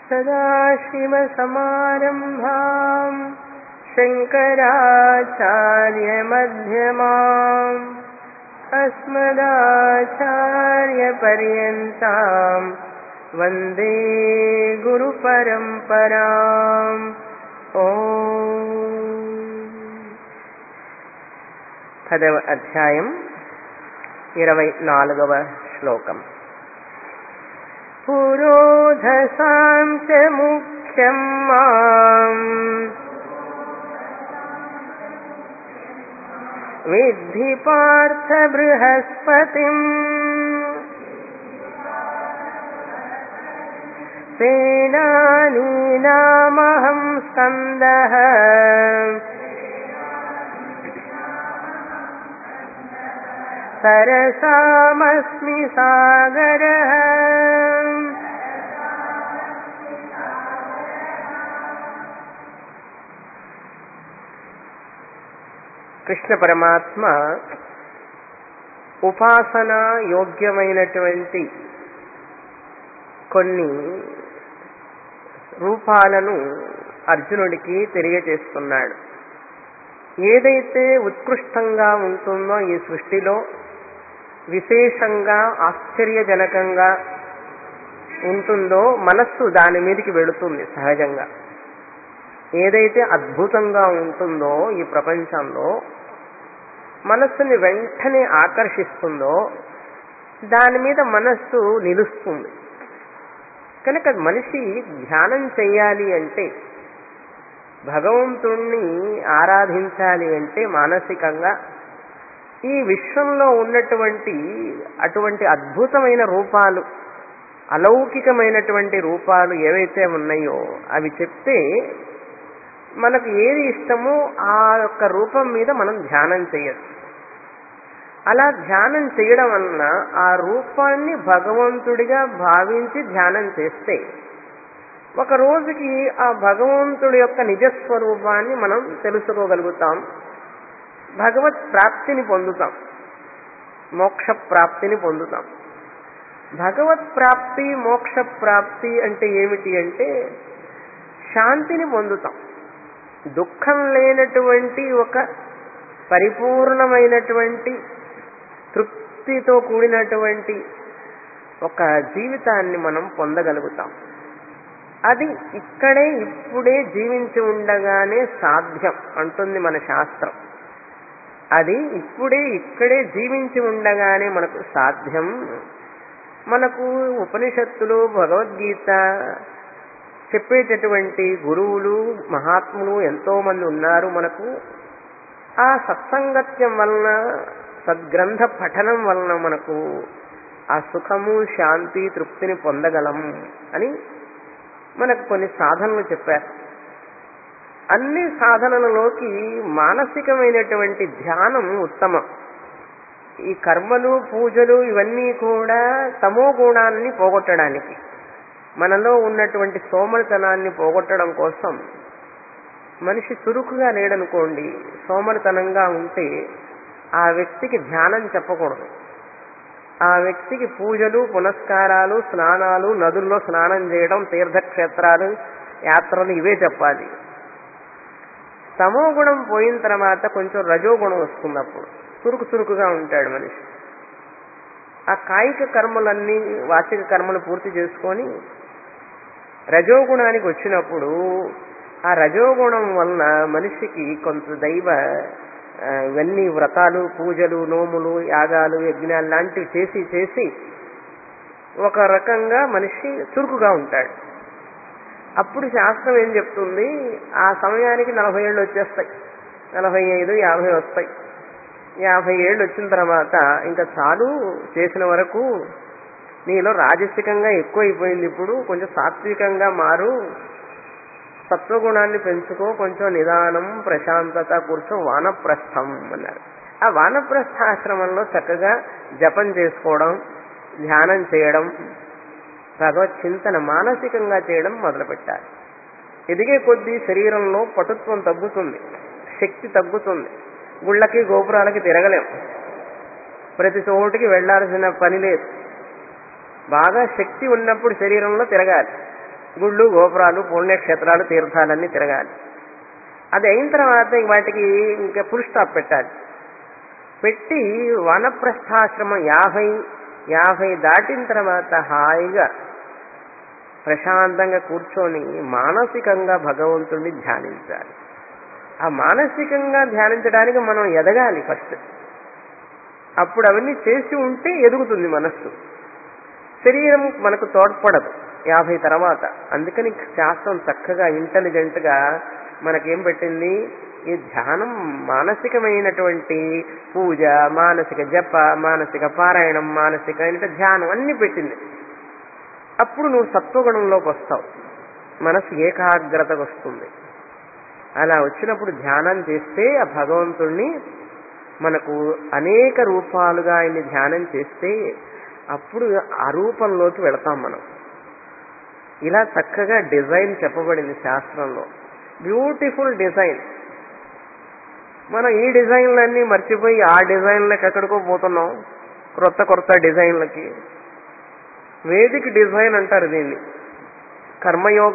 सदाशिवसमारम्भाम् शङ्कराचार्यमध्यमाम् अस्मदाचार्यपर्यन्ताम् वन्दे गुरुपरम्पराम् ओम्। 10వ అధ్యాయం 24వ శ్లోకం. పురోధసాం చ ముఖ్యం మాం విద్ధి పార్థ బృహస్పతిం సేనానీనామహం స్కందః సరసామస్మి సాగరః. కృష్ణ పరమాత్మ ఉపాసన యోగ్యమైనటువంటి కొన్ని రూపాలను అర్జునుడికి తెలియజేస్తున్నాడు. ఏదైతే ఉత్కృష్టంగా ఉంటుందో ఈ సృష్టిలో, విశేషంగా ఆశ్చర్యజనకంగా ఉంటుందో మనస్సు దాని మీదకి వెళుతుంది సహజంగా. ఏదైతే అద్భుతంగా ఉంటుందో ఈ ప్రపంచంలో మనస్సుని వెంటనే ఆకర్షిస్తుందో దాని మీద మనస్సు నిలుస్తుంది. కనుక మనిషి ధ్యానం చేయాలి అంటే, భగవంతుణ్ణి ఆరాధించాలి అంటే మానసికంగా ఈ విశ్వంలో ఉన్నటువంటి అటువంటి అద్భుతమైన రూపాలు, అలౌకికమైనటువంటి రూపాలు ఏవైతే ఉన్నాయో అవి చెప్తే మనకు ఏది ఇష్టమో ఆ యొక్క రూపం మీద మనం ధ్యానం చేయొచ్చు. అలా ధ్యానం చేయడం వలన ఆ రూపాన్ని భగవంతుడిగా భావించి ధ్యానం చేస్తే ఒక రోజుకి ఆ భగవంతుడి యొక్క నిజస్వరూపాన్ని మనం తెలుసుకోగలుగుతాం. భగవత్ ప్రాప్తిని పొందుతాం, మోక్ష ప్రాప్తిని పొందుతాం. భగవత్ ప్రాప్తి, మోక్ష ప్రాప్తి అంటే ఏమిటి అంటే శాంతిని పొందుతాం. దుఃఖం లేనటువంటి ఒక పరిపూర్ణమైనటువంటి తృప్తితో కూడినటువంటి ఒక జీవితాన్ని మనం పొందగలుగుతాం. అది ఇక్కడే ఇప్పుడే జీవించి ఉండగానే సాధ్యం అంటుంది మన శాస్త్రం. అది ఇప్పుడే ఇక్కడే జీవించి ఉండగానే మనకు సాధ్యం. మనకు ఉపనిషత్తులు, భగవద్గీత చెప్పేటటువంటి గురువులు, మహాత్ములు ఎంతో మంది ఉన్నారు మనకు. ఆ సత్సంగత్యం వలన, సద్గ్రంథ పఠనం వలన మనకు ఆ సుఖము, శాంతి, తృప్తిని పొందగలం అని మనకు కొన్ని సాధనలు చెప్పారు. అన్ని సాధనలలోకి మానసికమైనటువంటి ధ్యానం ఉత్తమం. ఈ కర్మలు, పూజలు ఇవన్నీ కూడా తమో గుణాన్ని పోగొట్టడానికి, మనలో ఉన్నటువంటి సోమరితనాన్ని పోగొట్టడం కోసం. మనిషి చురుకుగా లేడనుకోండి, సోమరితనంగా ఉంటే ఆ వ్యక్తికి ధ్యానం చెప్పకూడదు. ఆ వ్యక్తికి పూజలు, పునస్కారాలు, స్నానాలు, నదుల్లో స్నానం చేయడం, తీర్థక్షేత్రాలు, యాత్రలు ఇవే చెప్పాలి. తమో గుణం పోయిన తర్వాత కొంచెం రజోగుణం వస్తుంది. అప్పుడు చురుకుగా ఉంటాడు మనిషి. ఆ కాయిక కర్మలన్నీ, వాచిక కర్మలు పూర్తి చేసుకొని రజోగుణానికి వచ్చినప్పుడు ఆ రజోగుణం వలన మనిషికి కొంత దైవ ఇవన్నీ వ్రతాలు, పూజలు, నోములు, యాగాలు, యజ్ఞాలు లాంటివి చేసి ఒక రకంగా మనిషి చురుకుగా ఉంటాడు. అప్పుడు శాస్త్రం ఏం చెప్తుంది, ఆ సమయానికి 40 ఏళ్ళు వచ్చేస్తాయి, 45, 50 వస్తాయి. 50 ఏళ్ళు వచ్చిన తర్వాత ఇంకా చాలు, చేసిన వరకు నీలో రాజసికంగా ఎక్కువైపోయింది, ఇప్పుడు కొంచెం సాత్వికంగా మారు, సత్వగుణాన్ని పెంచుకో, కొంచెం నిదానం, ప్రశాంతత, కూర్చో, వానప్రస్థం అన్నారు. ఆ వానప్రస్థాశ్రమంలో చక్కగా జపం చేసుకోవడం, ధ్యానం చేయడం, భగవత్ చింతన మానసికంగా చేయడం మొదలుపెట్టాలి. ఎదిగే కొద్దీ శరీరంలో పటుత్వం తగ్గుతుంది, శక్తి తగ్గుతుంది. గుళ్ళకి, గోపురాలకి తిరగలేం, ప్రతి చోటికి వెళ్లాల్సిన పని లేదు. బాగా శక్తి ఉన్నప్పుడు శరీరంలో తిరగాలి. గుళ్ళు గోపురాలు పుణ్యక్షేత్రాలు తీర్థాలన్నీ తిరగాలి. అది అయిన తర్వాత వాటికి ఇంకా ఫుల్ స్టాప్ పెట్టాలి. పెట్టి వనప్రస్థాశ్రమం 50 దాటిన తర్వాత హాయిగా ప్రశాంతంగా కూర్చొని మానసికంగా భగవంతుడిని ధ్యానించాలి. ఆ మానసికంగా ధ్యానించడానికి మనం ఎదగాలి ఫస్ట్. అప్పుడు అవన్నీ చేసి ఉంటే ఎదుగుతుంది మనస్సు. శరీరం మనకు తోడ్పడదు 50 తర్వాత. అందుకని శాస్త్రం చక్కగా ఇంటెలిజెంట్గా మనకేం పెట్టింది, ఈ ధ్యానం మానసికమైనటువంటి పూజ, మానసిక జప, మానసిక పారాయణం, మానసికమైన ధ్యానం అన్ని పెట్టింది. అప్పుడు నువ్వు సత్వగుణంలోకి వస్తావు, మనసు ఏకాగ్రతకు వస్తుంది. అలా వచ్చినప్పుడు ధ్యానం చేస్తే ఆ భగవంతుణ్ణి మనకు అనేక రూపాలుగా ఆయన్ని ధ్యానం చేస్తే అప్పుడు ఆ రూపంలోకి వెళతాం మనం. ఇలా చక్కగా డిజైన్ చెప్పబడింది శాస్త్రంలో, బ్యూటిఫుల్ డిజైన్. మనం ఈ డిజైన్లన్నీ మర్చిపోయి ఆ డిజైన్లకు ఎక్కడికో పోతున్నాం, కొత్త డిజైన్లకి. వేదిక్ డిజైన్ అంటారు దీన్ని. కర్మయోగ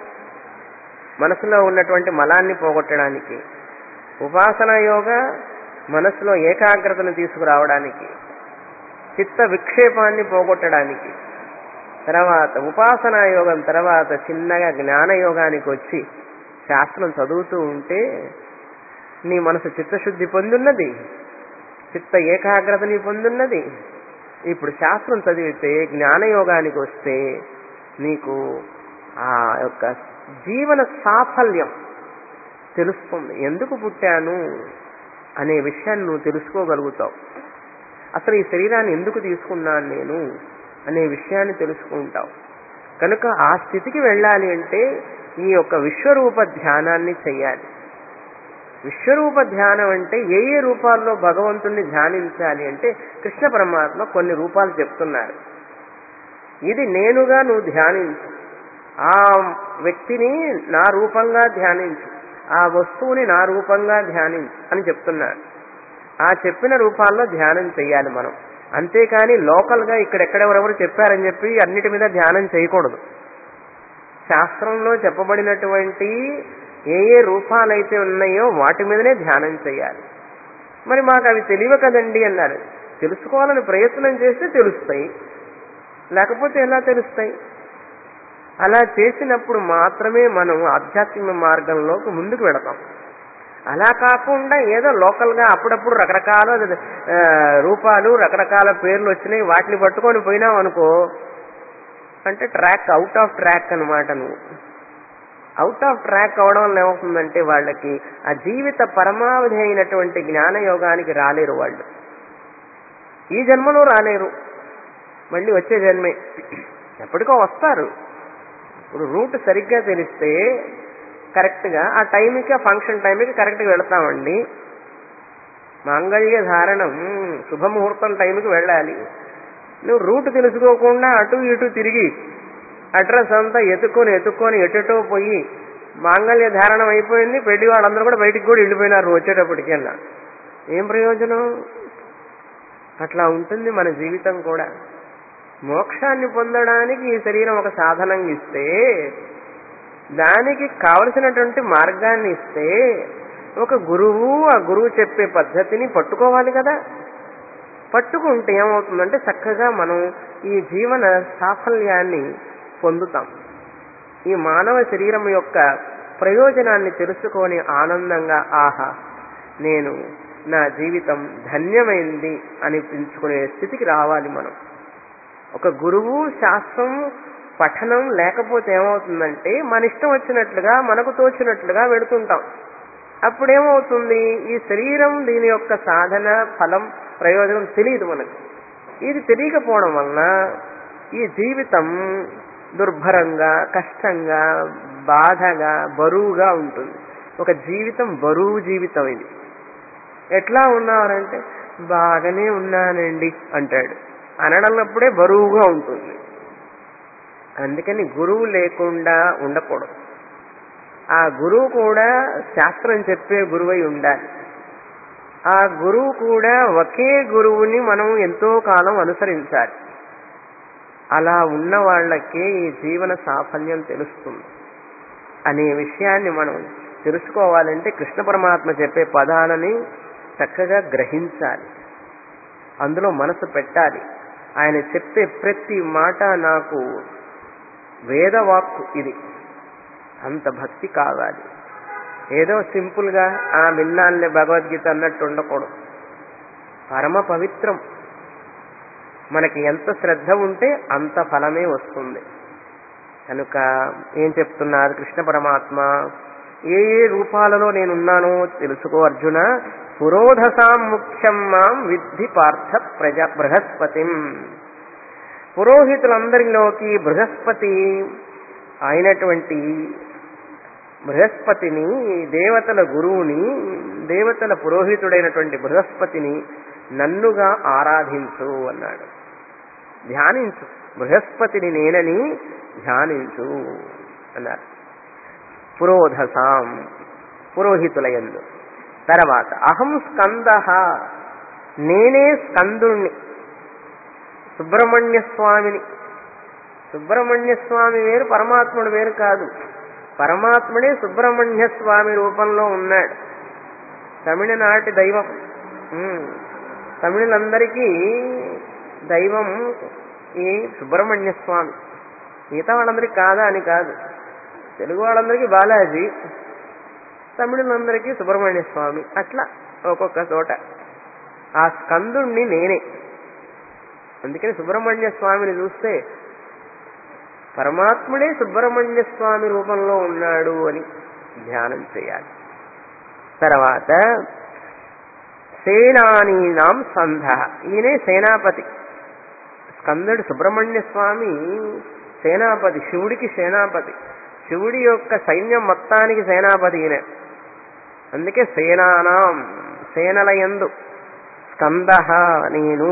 మనసులో ఉన్నటువంటి మలాన్ని పోగొట్టడానికి, ఉపాసనా యోగ మనసులో ఏకాగ్రతను తీసుకురావడానికి, చిత్త విక్షేపాన్ని పోగొట్టడానికి, తర్వాత ఉపాసనా యోగం తర్వాత చిన్నగా జ్ఞానయోగానికి వచ్చి శాస్త్రం చదువుతూ ఉంటే నీ మనసు చిత్తశుద్ధి పొందున్నది, చిత్త ఏకాగ్రతని పొందున్నది. ఇప్పుడు శాస్త్రం చదివితే జ్ఞానయోగానికి వస్తే నీకు ఆ యొక్క జీవన సాఫల్యం తెలుస్తుంది. ఎందుకు పుట్టాను అనే విషయాన్ని నువ్వు తెలుసుకోగలుగుతావు. అసలు ఈ శరీరాన్ని ఎందుకు తీసుకున్నాను నేను అనే విషయాన్ని తెలుసుకుంటావు. కనుక ఆ స్థితికి వెళ్ళాలి అంటే ఈ యొక్క విశ్వరూప ధ్యానాన్ని చెయ్యాలి. విశ్వరూప ధ్యానం అంటే ఏ రూపాల్లో భగవంతుణ్ణి ధ్యానించాలి అంటే కృష్ణ పరమాత్మ కొన్ని రూపాలు చెప్తున్నారు. ఇది నేనుగా నువ్వు ధ్యానించు, ఆ వ్యక్తిని నా రూపంగా ధ్యానించు, ఆ వస్తువుని నా రూపంగా ధ్యానించు అని చెప్తున్నారు. ఆ చెప్పిన రూపాల్లో ధ్యానం చెయ్యాలి మనం. అంతేకాని లోకల్గా ఇక్కడెక్కడెవరెవరు చెప్పారని చెప్పి అన్నిటి మీద ధ్యానం చేయకూడదు. శాస్త్రంలో చెప్పబడినటువంటి ఏ రూపాలైతే ఉన్నాయో వాటి మీదనే ధ్యానం చేయాలి. మరి మాకు అవి తెలియవు కదండి అన్నారు. తెలుసుకోవాలని ప్రయత్నం చేస్తే తెలుస్తాయి, లేకపోతే ఎలా తెలుస్తాయి? అలా చేసినప్పుడు మాత్రమే మనం ఆధ్యాత్మిక మార్గంలోకి ముందుకు వెళతాం. అలా కాకుండా ఏదో లోకల్గా అప్పుడప్పుడు రకరకాల రూపాలు, రకరకాల పేర్లు వచ్చినాయి, వాటిని పట్టుకొని పోయినావు అనుకో అంటే ట్రాక్ అవుట్ ఆఫ్ ట్రాక్ అనమాట. నువ్వు అవుట్ ఆఫ్ ట్రాక్ అవడం వల్ల ఏమవుతుందంటే వాళ్ళకి ఆ జీవిత పరమావధి అయినటువంటి జ్ఞానయోగానికి రాలేరు. వాళ్ళు ఈ జన్మలో రాలేరు, మళ్ళీ వచ్చే జన్మే ఎప్పటికో వస్తారు. ఇప్పుడు రూట్ సరిగ్గా తెలిస్తే కరెక్ట్గా ఆ టైంకి, ఆ ఫంక్షన్ టైంకి కరెక్ట్గా వెళతామండి. మాంగళ్య ధారణం శుభముహూర్తం టైంకి వెళ్ళాలి. నువ్వు రూట్ తెలుసుకోకుండా అటు ఇటు తిరిగి అడ్రస్ అంతా ఎత్తుక్కొని ఎటుటో పోయి మాంగళ్య ధారణం అయిపోయింది, పెళ్లి వాళ్ళందరూ కూడా బయటికి కూడా వెళ్ళిపోయినారు వచ్చేటప్పటికల్లా. ఏం ప్రయోజనం? అట్లా ఉంటుంది మన జీవితం కూడా. మోక్షాన్ని పొందడానికి ఈ శరీరం ఒక సాధనంగా ఇస్తే, దానికి కావలసినటువంటి మార్గాన్ని ఇస్తే ఒక గురువు, ఆ గురువు చెప్పే పద్ధతిని పట్టుకోవాలి కదా. పట్టుకుంటే ఏమవుతుందంటే చక్కగా మనం ఈ జీవన సాఫల్యాన్ని పొందుతాం. ఈ మానవ శరీరం యొక్క ప్రయోజనాన్ని తెలుసుకొని ఆనందంగా ఆహా నేను నా జీవితం ధన్యమైంది అనిపించుకునే స్థితికి రావాలి మనం. ఒక గురువు, శాస్త్రం, పఠనం లేకపోతే ఏమవుతుందంటే మన ఇష్టం వచ్చినట్లుగా, మనకు తోచినట్లుగా వెళుతుంటాం. అప్పుడేమవుతుంది, ఈ శరీరం దీని యొక్క సాధన, ఫలం, ప్రయోజనం తెలియదు మనకు. ఇది తెలియకపోవడం వలన ఈ జీవితం దుర్భరంగా, కష్టంగా, బాధగా, బరువుగా ఉంటుంది. ఒక జీవితం బరువు జీవితం. ఇది ఎట్లా ఉన్నారంటే బాగానే ఉన్నానండి అంటాడు. అనడన్నప్పుడే బరువుగా ఉంటుంది. అందుకని గురువు లేకుండా ఉండకూడదు. ఆ గురువు కూడా శాస్త్రం చెప్పే గురువై ఉండాలి. ఆ గురువు కూడా ఒకే గురువుని మనం ఎంతో కాలం అనుసరించాలి. అలా ఉన్న వాళ్ళకే ఈ జీవన సాఫల్యం తెలుస్తుంది అనే విషయాన్ని మనం తెలుసుకోవాలంటే కృష్ణ పరమాత్మ చెప్పే పదాలని చక్కగా గ్రహించాలి, అందులో మనసు పెట్టాలి. ఆయన చెప్పే ప్రతి మాట నాకు వేదవాక్కు, ఇది అంత భక్తి కావాలి. ఏదో సింపుల్గా విన్నానులే భగవద్గీత అన్నట్టు ఉండకూడదు. పరమ పవిత్రం. మనకి ఎంత శ్రద్ధ ఉంటే అంత ఫలమే వస్తుంది. కనుక ఏం చెప్తున్నారు కృష్ణ పరమాత్మ, ఏ ఏ రూపాలలో నేనున్నానో తెలుసుకో అర్జున. పురోధసాం ముఖ్యం మాం విద్ధి పార్థ బృహస్పతిం. పురోహితులందరిలోకి బృహస్పతి అయినటువంటి బృహస్పతిని, దేవతల గురువుని, దేవతల పురోహితుడైనటువంటి బృహస్పతిని నన్నుగా ఆరాధించు అన్నాడు. ధ్యానించు, బృహస్పతిని నేనని ధ్యానించు అన్నారు. పురోధసాం, పురోహితులయందు. తర్వాత అహం స్కందః, నేనే స్కందుణ్ణి, సుబ్రహ్మణ్య స్వామిని. సుబ్రహ్మణ్య స్వామి వేరు, పరమాత్ముడు వేరు కాదు. పరమాత్ముడే సుబ్రహ్మణ్య స్వామి రూపంలో ఉన్నాడు. తమిళనాటి దైవం. తమిళులందరికీ దైవం ఈ సుబ్రహ్మణ్య స్వామి. మిగతా వాళ్ళందరికీ కాదా అని కాదు. తెలుగు వాళ్ళందరికీ బాలాజీ, తమిళులందరికీ సుబ్రహ్మణ్య స్వామి. అట్లా ఒక్కొక్క చోట. ఆ స్కందుణ్ణి నేనే. అందుకని సుబ్రహ్మణ్య స్వామిని చూస్తే పరమాత్ముడే సుబ్రహ్మణ్య స్వామి రూపంలో ఉన్నాడు అని ధ్యానం చేయాలి. తర్వాత సేనానీనాం సంధ, ఈయనే సేనాపతి. స్కందుడు సుబ్రహ్మణ్య స్వామి సేనాపతి, శివుడికి సేనాపతి. శివుడి యొక్క సైన్యం మొత్తానికి సేనాపతి ఈయన. అందుకే సేనానాం, సేనలయందు స్కందః నేను.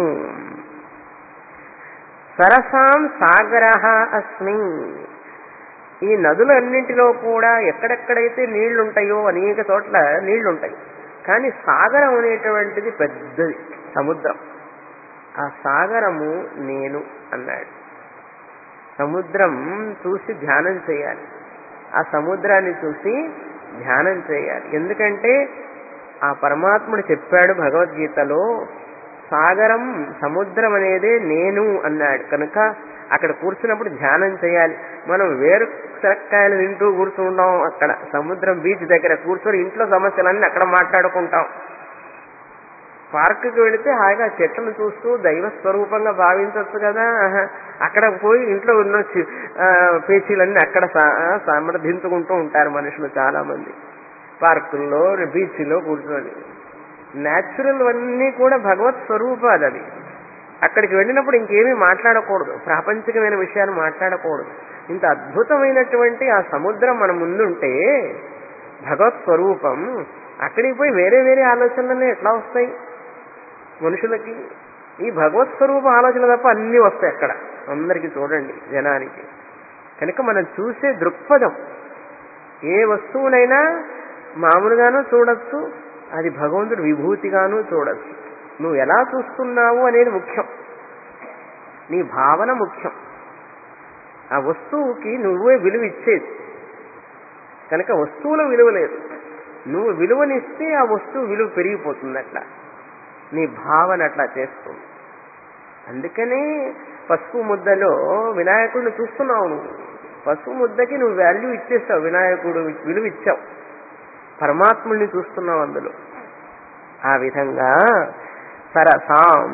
సరసాం సాగరః అస్మి, ఈ నదులన్నింటిలో కూడా ఎక్కడెక్కడైతే నీళ్లుంటాయో అనేక చోట్ల నీళ్లుంటాయి, కానీ సాగరం అనేటువంటిది పెద్దది, సముద్రం. ఆ సాగరము నేను అన్నాడు. సముద్రం చూసి ధ్యానం చేయాలి, ఆ సముద్రాన్ని చూసి ధ్యానం చేయాలి. ఎందుకంటే ఆ పరమాత్ముడు చెప్పాడు భగవద్గీతలో, సాగరం సముద్రం అనేదే నేను అన్నాడు. కనుక అక్కడ కూర్చున్నప్పుడు ధ్యానం చేయాలి. మనం వేరు శనక్కాయలు తింటూ కూర్చుంటాం, అక్కడ సముద్రం బీచ్ దగ్గర కూర్చొని ఇంట్లో సమస్యలన్నీ అక్కడ మాట్లాడుకుంటాం. పార్కుకి వెళితే హాయిగా చెట్లను చూస్తూ దైవ స్వరూపంగా భావించవచ్చు కదా. అక్కడ పోయి ఇంట్లో ఉన్న పేచీలన్నీ అక్కడ సమర్థించుకుంటూ ఉంటారు మనుషులు చాలా మంది. పార్కుల్లో, బీచ్లో కూర్చొని న్యాచురల్ అన్నీ కూడా భగవత్ స్వరూపాలు అవి. అక్కడికి వెళ్ళినప్పుడు ఇంకేమీ మాట్లాడకూడదు, ప్రాపంచికమైన విషయాలు మాట్లాడకూడదు. ఇంత అద్భుతమైనటువంటి ఆ సముద్రం మన ముందుంటే భగవత్ స్వరూపం, అక్కడికి పోయి వేరే వేరే ఆలోచనలన్నీ ఎట్లా వస్తాయి మనుషులకి? ఈ భగవత్ స్వరూప ఆలోచన తప్ప అన్నీ వస్తాయి అక్కడ అందరికీ, చూడండి జనానికి. కనుక మనం చూసే దృక్పథం, ఏ వస్తువునైనా మామూలుగానూ చూడొచ్చు, అది భగవంతుడు విభూతిగానూ చూడొచ్చు. నువ్వు ఎలా చూస్తున్నావు అనేది ముఖ్యం, నీ భావన ముఖ్యం. ఆ వస్తువుకి నువ్వే విలువ ఇచ్చేది. కనుక వస్తువుల విలువ లేదు, నువ్వు విలువనిస్తే ఆ వస్తువు విలువ పెరిగిపోతుంది. అట్లా నీ భావన అట్లా చేస్తుంది. అందుకనే పసుపు ముద్దలో వినాయకుడిని చూస్తున్నావు, నువ్వు పసుపు ముద్దకి నువ్వు వాల్యూ ఇచ్చేస్తావు, వినాయకుడు విలువ ఇచ్చావు, పరమాత్ముడిని చూస్తున్నావు అందులో. ఆ విధంగా సరసాం,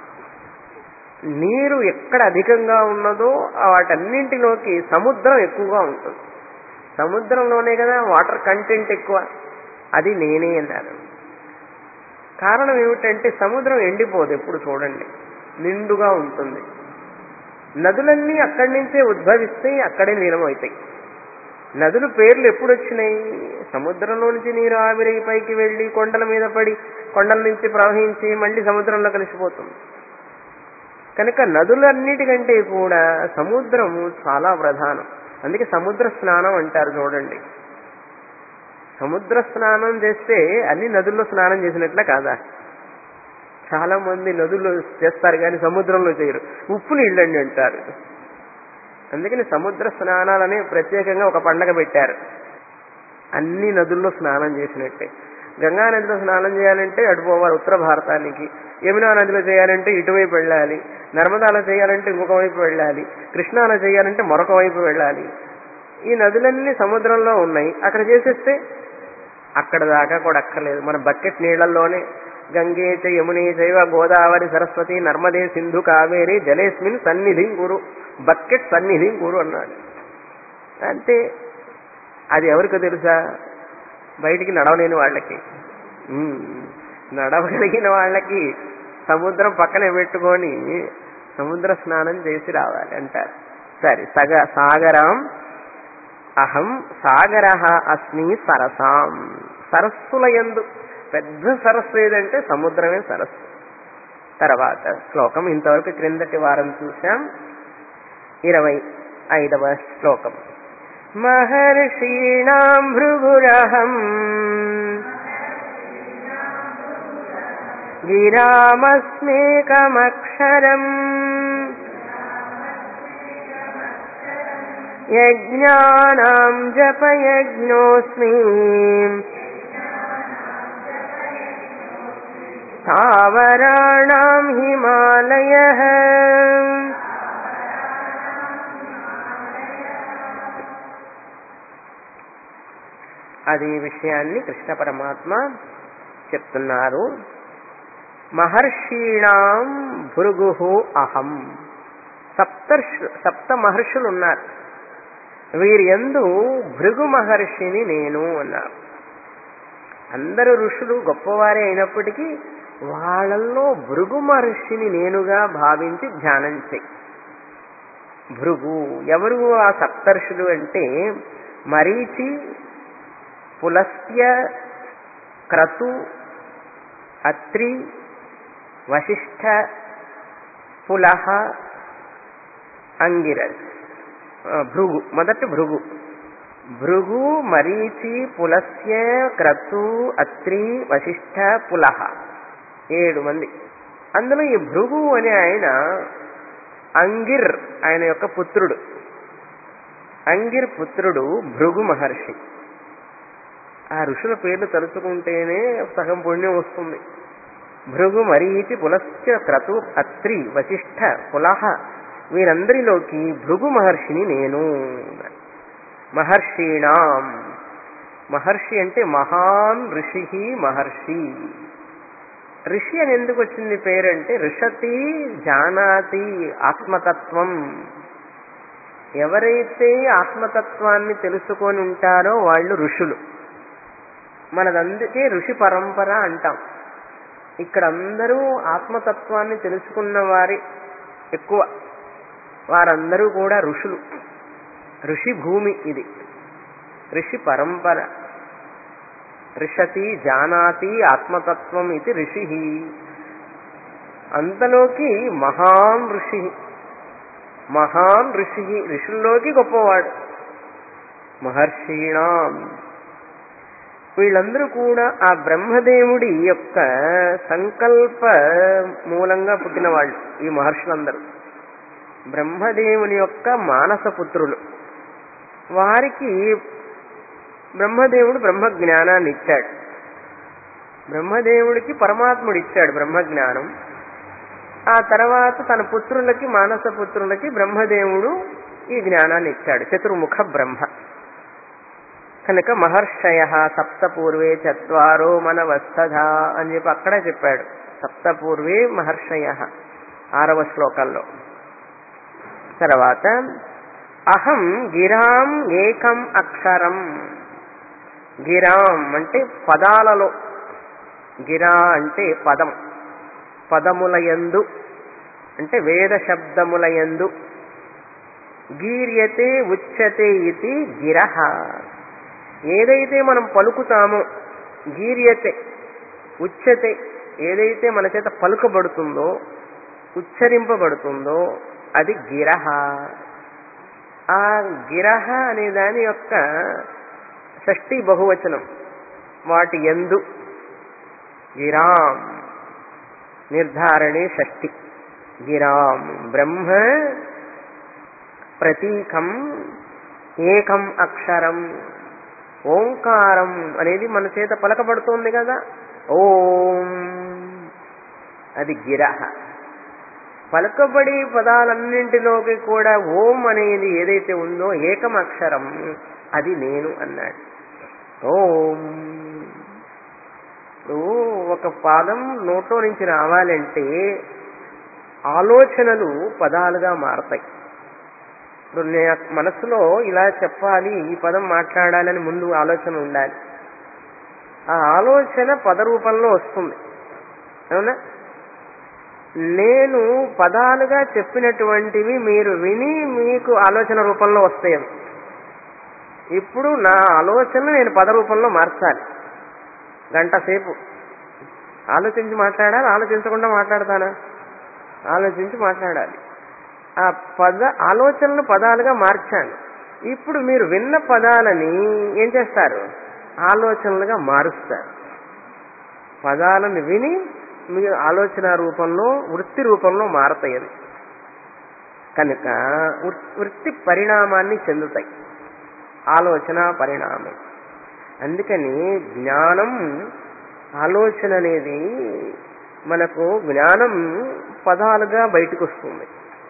నీరు ఎక్కడ అధికంగా ఉన్నదో వాటన్నింటిలోకి సముద్రం ఎక్కువగా ఉంటుంది. సముద్రంలోనే కదా వాటర్ కంటెంట్ ఎక్కువ, అది నేనే అన్నారు. కారణం ఏమిటంటే సముద్రం ఎండిపోదు, ఎప్పుడు చూడండి నిండుగా ఉంటుంది. నదులన్నీ అక్కడి నుంచే ఉద్భవిస్తాయి, అక్కడే లీనమవుతాయి. నదుల పేర్లు ఎప్పుడు వచ్చినాయి? సముద్రంలో నుంచి నీరు ఆవిరి పైకి వెళ్ళి కొండల మీద పడి, కొండల నుంచి ప్రవహించి మళ్ళీ సముద్రంలో కలిసిపోతుంది. కనుక నదులన్నిటికంటే కూడా సముద్రము చాలా ప్రధానం. అందుకే సముద్ర స్నానం అంటారు చూడండి. సముద్ర స్నానం చేస్తే అన్ని నదుల్లో స్నానం చేసినట్లే కాదా? చాలా మంది నదుల్లో చేస్తారు కానీ సముద్రంలో చేయరు. ఉప్పు నీళ్ళండి అంటారు. అందుకని సముద్ర స్నానాలని ప్రత్యేకంగా ఒక పండగ పెట్టారు. అన్ని నదుల్లో స్నానం చేసినట్టే. గంగా నదిలో స్నానం చేయాలంటే అటు పోవాలి ఉత్తర భారతానికి, యమునా నదిలో చేయాలంటే ఇటువైపు వెళ్ళాలి, నర్మదాలో చేయాలంటే ఇంకొక వైపు వెళ్ళాలి, కృష్ణాలో చేయాలంటే మరొక వైపు వెళ్ళాలి. ఈ నదులన్నీ సముద్రంలో ఉన్నాయి. అక్కడ చేసేస్తే అక్కడ దాకా కూడా అక్కర్లేదు. మన బకెట్ నీళ్లలోనే గంగే చ యమునే చైవ గోదావరి సరస్వతి నర్మదే సింధు కావేరి జలేస్మిన్ సన్నిధిం గురు, బకెట్ సన్నిధిం గురు అన్నాడు. అంటే అది ఎవరికి తెలుసా? బయటికి నడవలేని వాళ్ళకి. నడవగలిగిన వాళ్ళకి సముద్రం పక్కనే పెట్టుకొని సముద్ర స్నానం చేసి రావాలి అంటారు. సరే, సాగరం అహం సాగర అస్మి సరసాం. సరస్సుల యందు పెద్ద సరస్సు ఏదంటే సముద్రమే సరస్సు. తర్వాత శ్లోకం ఇంతవరకు క్రిందటి వారం చూశాం. 25వ శ్లోకం. మహర్షీణాం భృగురహం గిరామస్మేకమక్షరం యజ్ఞానాం జపయజ్ఞోస్మి స్థావరాణాం హిమాలయః. అదే విషయాన్ని కృష్ణ పరమాత్మ చెప్తున్నారు. మహర్షీణాం భృగు అహం. సప్త మహర్షులు ఉన్నారు. వీరి యందు భృగు మహర్షిని నేను అన్నారు. అందరు ఋషులు గొప్పవారే అయినప్పటికీ వాళ్ళల్లో భృగు మహర్షిని నేనుగా భావించి ధ్యానం చెయ్యి. భృగు ఎవరు? ఆ సప్తర్షులు అంటే మరీచి, పులస్త్య, క్రతు, అత్రి, వశిష్ఠ, పులహ, అంగిరస్. భృగు మొదటి భృగు. భృగు, మరీచి, పులస్త్య, క్రతు, అత్రి, వశిష్ఠ, పులహ 7 మంది. అందులో ఈ భృగు అనే ఆయన అంగిర్ ఆయన యొక్క పుత్రుడు. అంగిర్ పుత్రుడు భృగు మహర్షి. ఆ ఋషుల పేర్లు తలుచుకుంటేనే సగం పుణ్యం వస్తుంది. భృగు, మరీచి, పులస్త్య, క్రతు, అత్రి, వశిష్ఠ, పులహ వీరందరిలోకి భృగు మహర్షిని నేను. మహర్షీణాం. మహర్షి అంటే మహాన్ ఋషి మహర్షి. ఋషి అని ఎందుకు వచ్చింది పేరంటే ఋషతి జానాతి ఆత్మతత్వం. ఎవరైతే ఆత్మతత్వాన్ని తెలుసుకొని ఉంటారో వాళ్ళు ఋషులు. మనదందుకే ఋషి పరంపర అంటాం. ఇక్కడ అందరూ ఆత్మతత్వాన్ని తెలుసుకున్న వారి ఎక్కువ. వారందరూ కూడా ఋషులు. ఋషి భూమి ఇది. ఋషి పరంపర. ఋషతి జానాతి ఆత్మతత్వం ఇది ఋషి. అంతలోకి మహాన్ ఋషి. మహాన్ ఋషి ఋషుల్లోకి గొప్పవాడు. మహర్షీణాం. వీళ్ళందరూ కూడా ఆ బ్రహ్మదేవుడి యొక్క సంకల్ప మూలంగా పుట్టిన వాళ్ళు. ఈ మహర్షులందరూ బ్రహ్మదేవుని యొక్క మానస పుత్రులు. వారికి బ్రహ్మదేవుడు బ్రహ్మ జ్ఞానాన్ని ఇచ్చాడు. బ్రహ్మదేవుడికి పరమాత్ముడు ఇచ్చాడు బ్రహ్మజ్ఞానం. ఆ తర్వాత తన పుత్రులకి మానస పుత్రులకి బ్రహ్మదేవుడు ఈ జ్ఞానాన్ని ఇచ్చాడు. చతుర్ముఖ బ్రహ్మ కనుక మహర్షయ సప్తపూర్వే చత్వారో మనవస్తథ అని చెప్పి అక్కడే చెప్పాడు. సప్తపూర్వే మహర్షయ 6వ శ్లోకంలో. తర్వాత అహం గిరాం ఏకం అక్షరం. గిరాం అంటే పదాలలో. గిరా అంటే పదం. పదములయందు అంటే వేద శబ్దములయందు. గీర్యతే ఉచ్యతే ఇది గిరహ. ఏదైతే మనం పలుకుతామో గీర్యతే ఉచ్యతే ఏదైతే మన చేత పలుకబడుతుందో ఉచ్చరింపబడుతుందో అది గిరహ. ఆ గిరహ అనే దాని యొక్క షష్ఠీ బహువచనం. వాటి యందు గిరాం నిర్ధారణే షష్ఠి. గిరాం బ్రహ్మ ప్రతీకం ఏకం అక్షరం. ఓంకారం అనేది మన చేత పలకబడుతోంది కదా, ఓం, అది గిరహ. పలకబడి పదాలన్నింటిలోకి కూడా ఓం అనేది ఏదైతే ఉందో ఏకం అక్షరం, అది నేను అన్నాడు. ఓం. ఇప్పుడు ఒక పాదం నోట్లో నుంచి రావాలంటే ఆలోచనలు పదాలుగా మారతాయి. ఇప్పుడు మనసులో ఇలా చెప్పాలి, ఈ పదం మాట్లాడాలని ముందు ఆలోచన ఉండాలి. ఆ ఆలోచన పద రూపంలో వస్తుంది, అవునా? నేను పదాలుగా చెప్పినటువంటివి మీరు విని మీకు ఆలోచన రూపంలో వస్తాయి. ఇప్పుడు నా ఆలోచన నేను పద రూపంలో మార్చాలి. గంట సేపు ఆలోచించి మాట్లాడాలి. ఆలోచించకుండా మాట్లాడతానా? ఆలోచించి మాట్లాడాలి. ఆ ఆలోచనలు పదాలుగా మార్చాను. ఇప్పుడు మీరు విన్న పదాలని ఏం చేస్తారు? ఆలోచనలుగా మారుస్తారు. పదాలను విని మీ ఆలోచన రూపంలో, వృత్తి రూపంలో మారతాయి. కనుక వృత్తి పరిణామాన్ని చెందుతాయి, ఆలోచన పరిణామం. అందుకని జ్ఞానం, ఆలోచన అనేది మనకు జ్ఞానం పదాలుగా బయటకు వస్తుంది.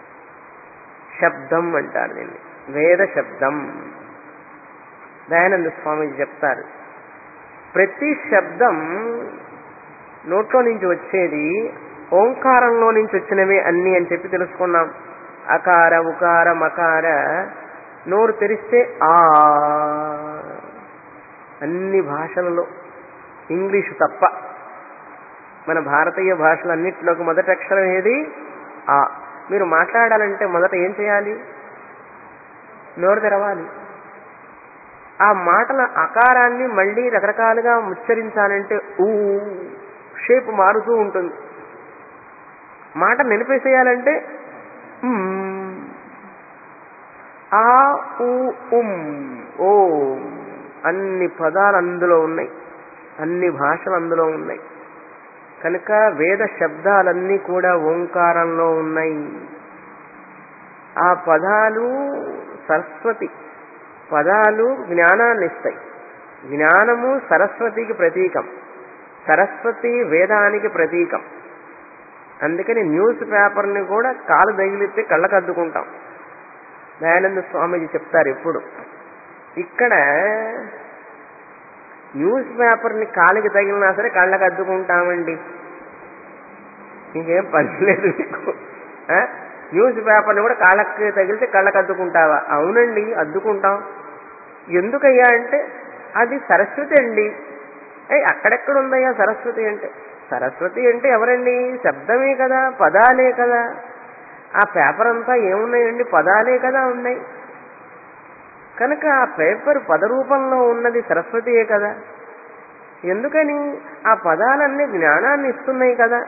శబ్దం అంటారు దీన్ని, వేద శబ్దం. దయానంద స్వామి చెప్తారు, ప్రతి శబ్దం నోట్లో నుంచి వచ్చేది ఓంకారంలో నుంచి వచ్చినవే అన్ని అని చెప్పి తెలుసుకున్నాం. అకార, ఉకార, మకార, నోరు తెరిస్తే ఆ. అన్ని భాషలలో, ఇంగ్లీషు తప్ప, మన భారతీయ భాషలన్నింటిలోకి మొదటి అక్షరం ఏది? ఆ. మీరు మాట్లాడాలంటే మొదట ఏం చేయాలి? నోరు తెరవాలి. ఆ మాటల ఆకారాన్ని మళ్ళీ రకరకాలుగా ఉచ్చరించాలంటే ఊ షేప్ మారుతూ ఉంటుంది. మాట నిలిపేసేయాలంటే ఆ, ఊ, ఓ. అన్ని పదాలు అందులో ఉన్నాయి, అన్ని భాషలు అందులో ఉన్నాయి. కనుక వేద శబ్దాలన్నీ కూడా ఓంకారంలో ఉన్నాయి. ఆ పదాలు సరస్వతి, పదాలు జ్ఞానాన్ని ఇస్తాయి. జ్ఞానము సరస్వతికి ప్రతీకం, సరస్వతి వేదానికి ప్రతీకం. అందుకని న్యూస్ పేపర్ని కూడా కాలు తగిలితే కళ్ళకు అద్దుకుంటాం. దయానంద స్వామీజీ చెప్తారు ఎప్పుడు, ఇక్కడ న్యూస్ పేపర్ని కాలికి తగిలినా సరే కళ్ళకు అద్దుకుంటామండి, ఇంకేం పని లేదు మీకు. న్యూస్ పేపర్ని కూడా కాళ్ళకి తగిలితే కళ్ళకు అద్దుకుంటావా? అవునండి అద్దుకుంటాం. ఎందుకయ్యా అంటే అది సరస్వతి అండి. అక్కడెక్కడ ఉందయ్యా సరస్వతి అంటే? సరస్వతి అంటే ఎవరండి? శబ్దమే కదా, పదాలే కదా. ఆ పేపర్ అంతా ఏమున్నాయండి? పదాలే కదా ఉన్నాయి. కనుక ఆ పేపర్ పద రూపంలో ఉన్నది సరస్వతియే కదా. ఎందుకని? ఆ పదాలన్నీ జ్ఞానాన్ని ఇస్తున్నాయి కదా.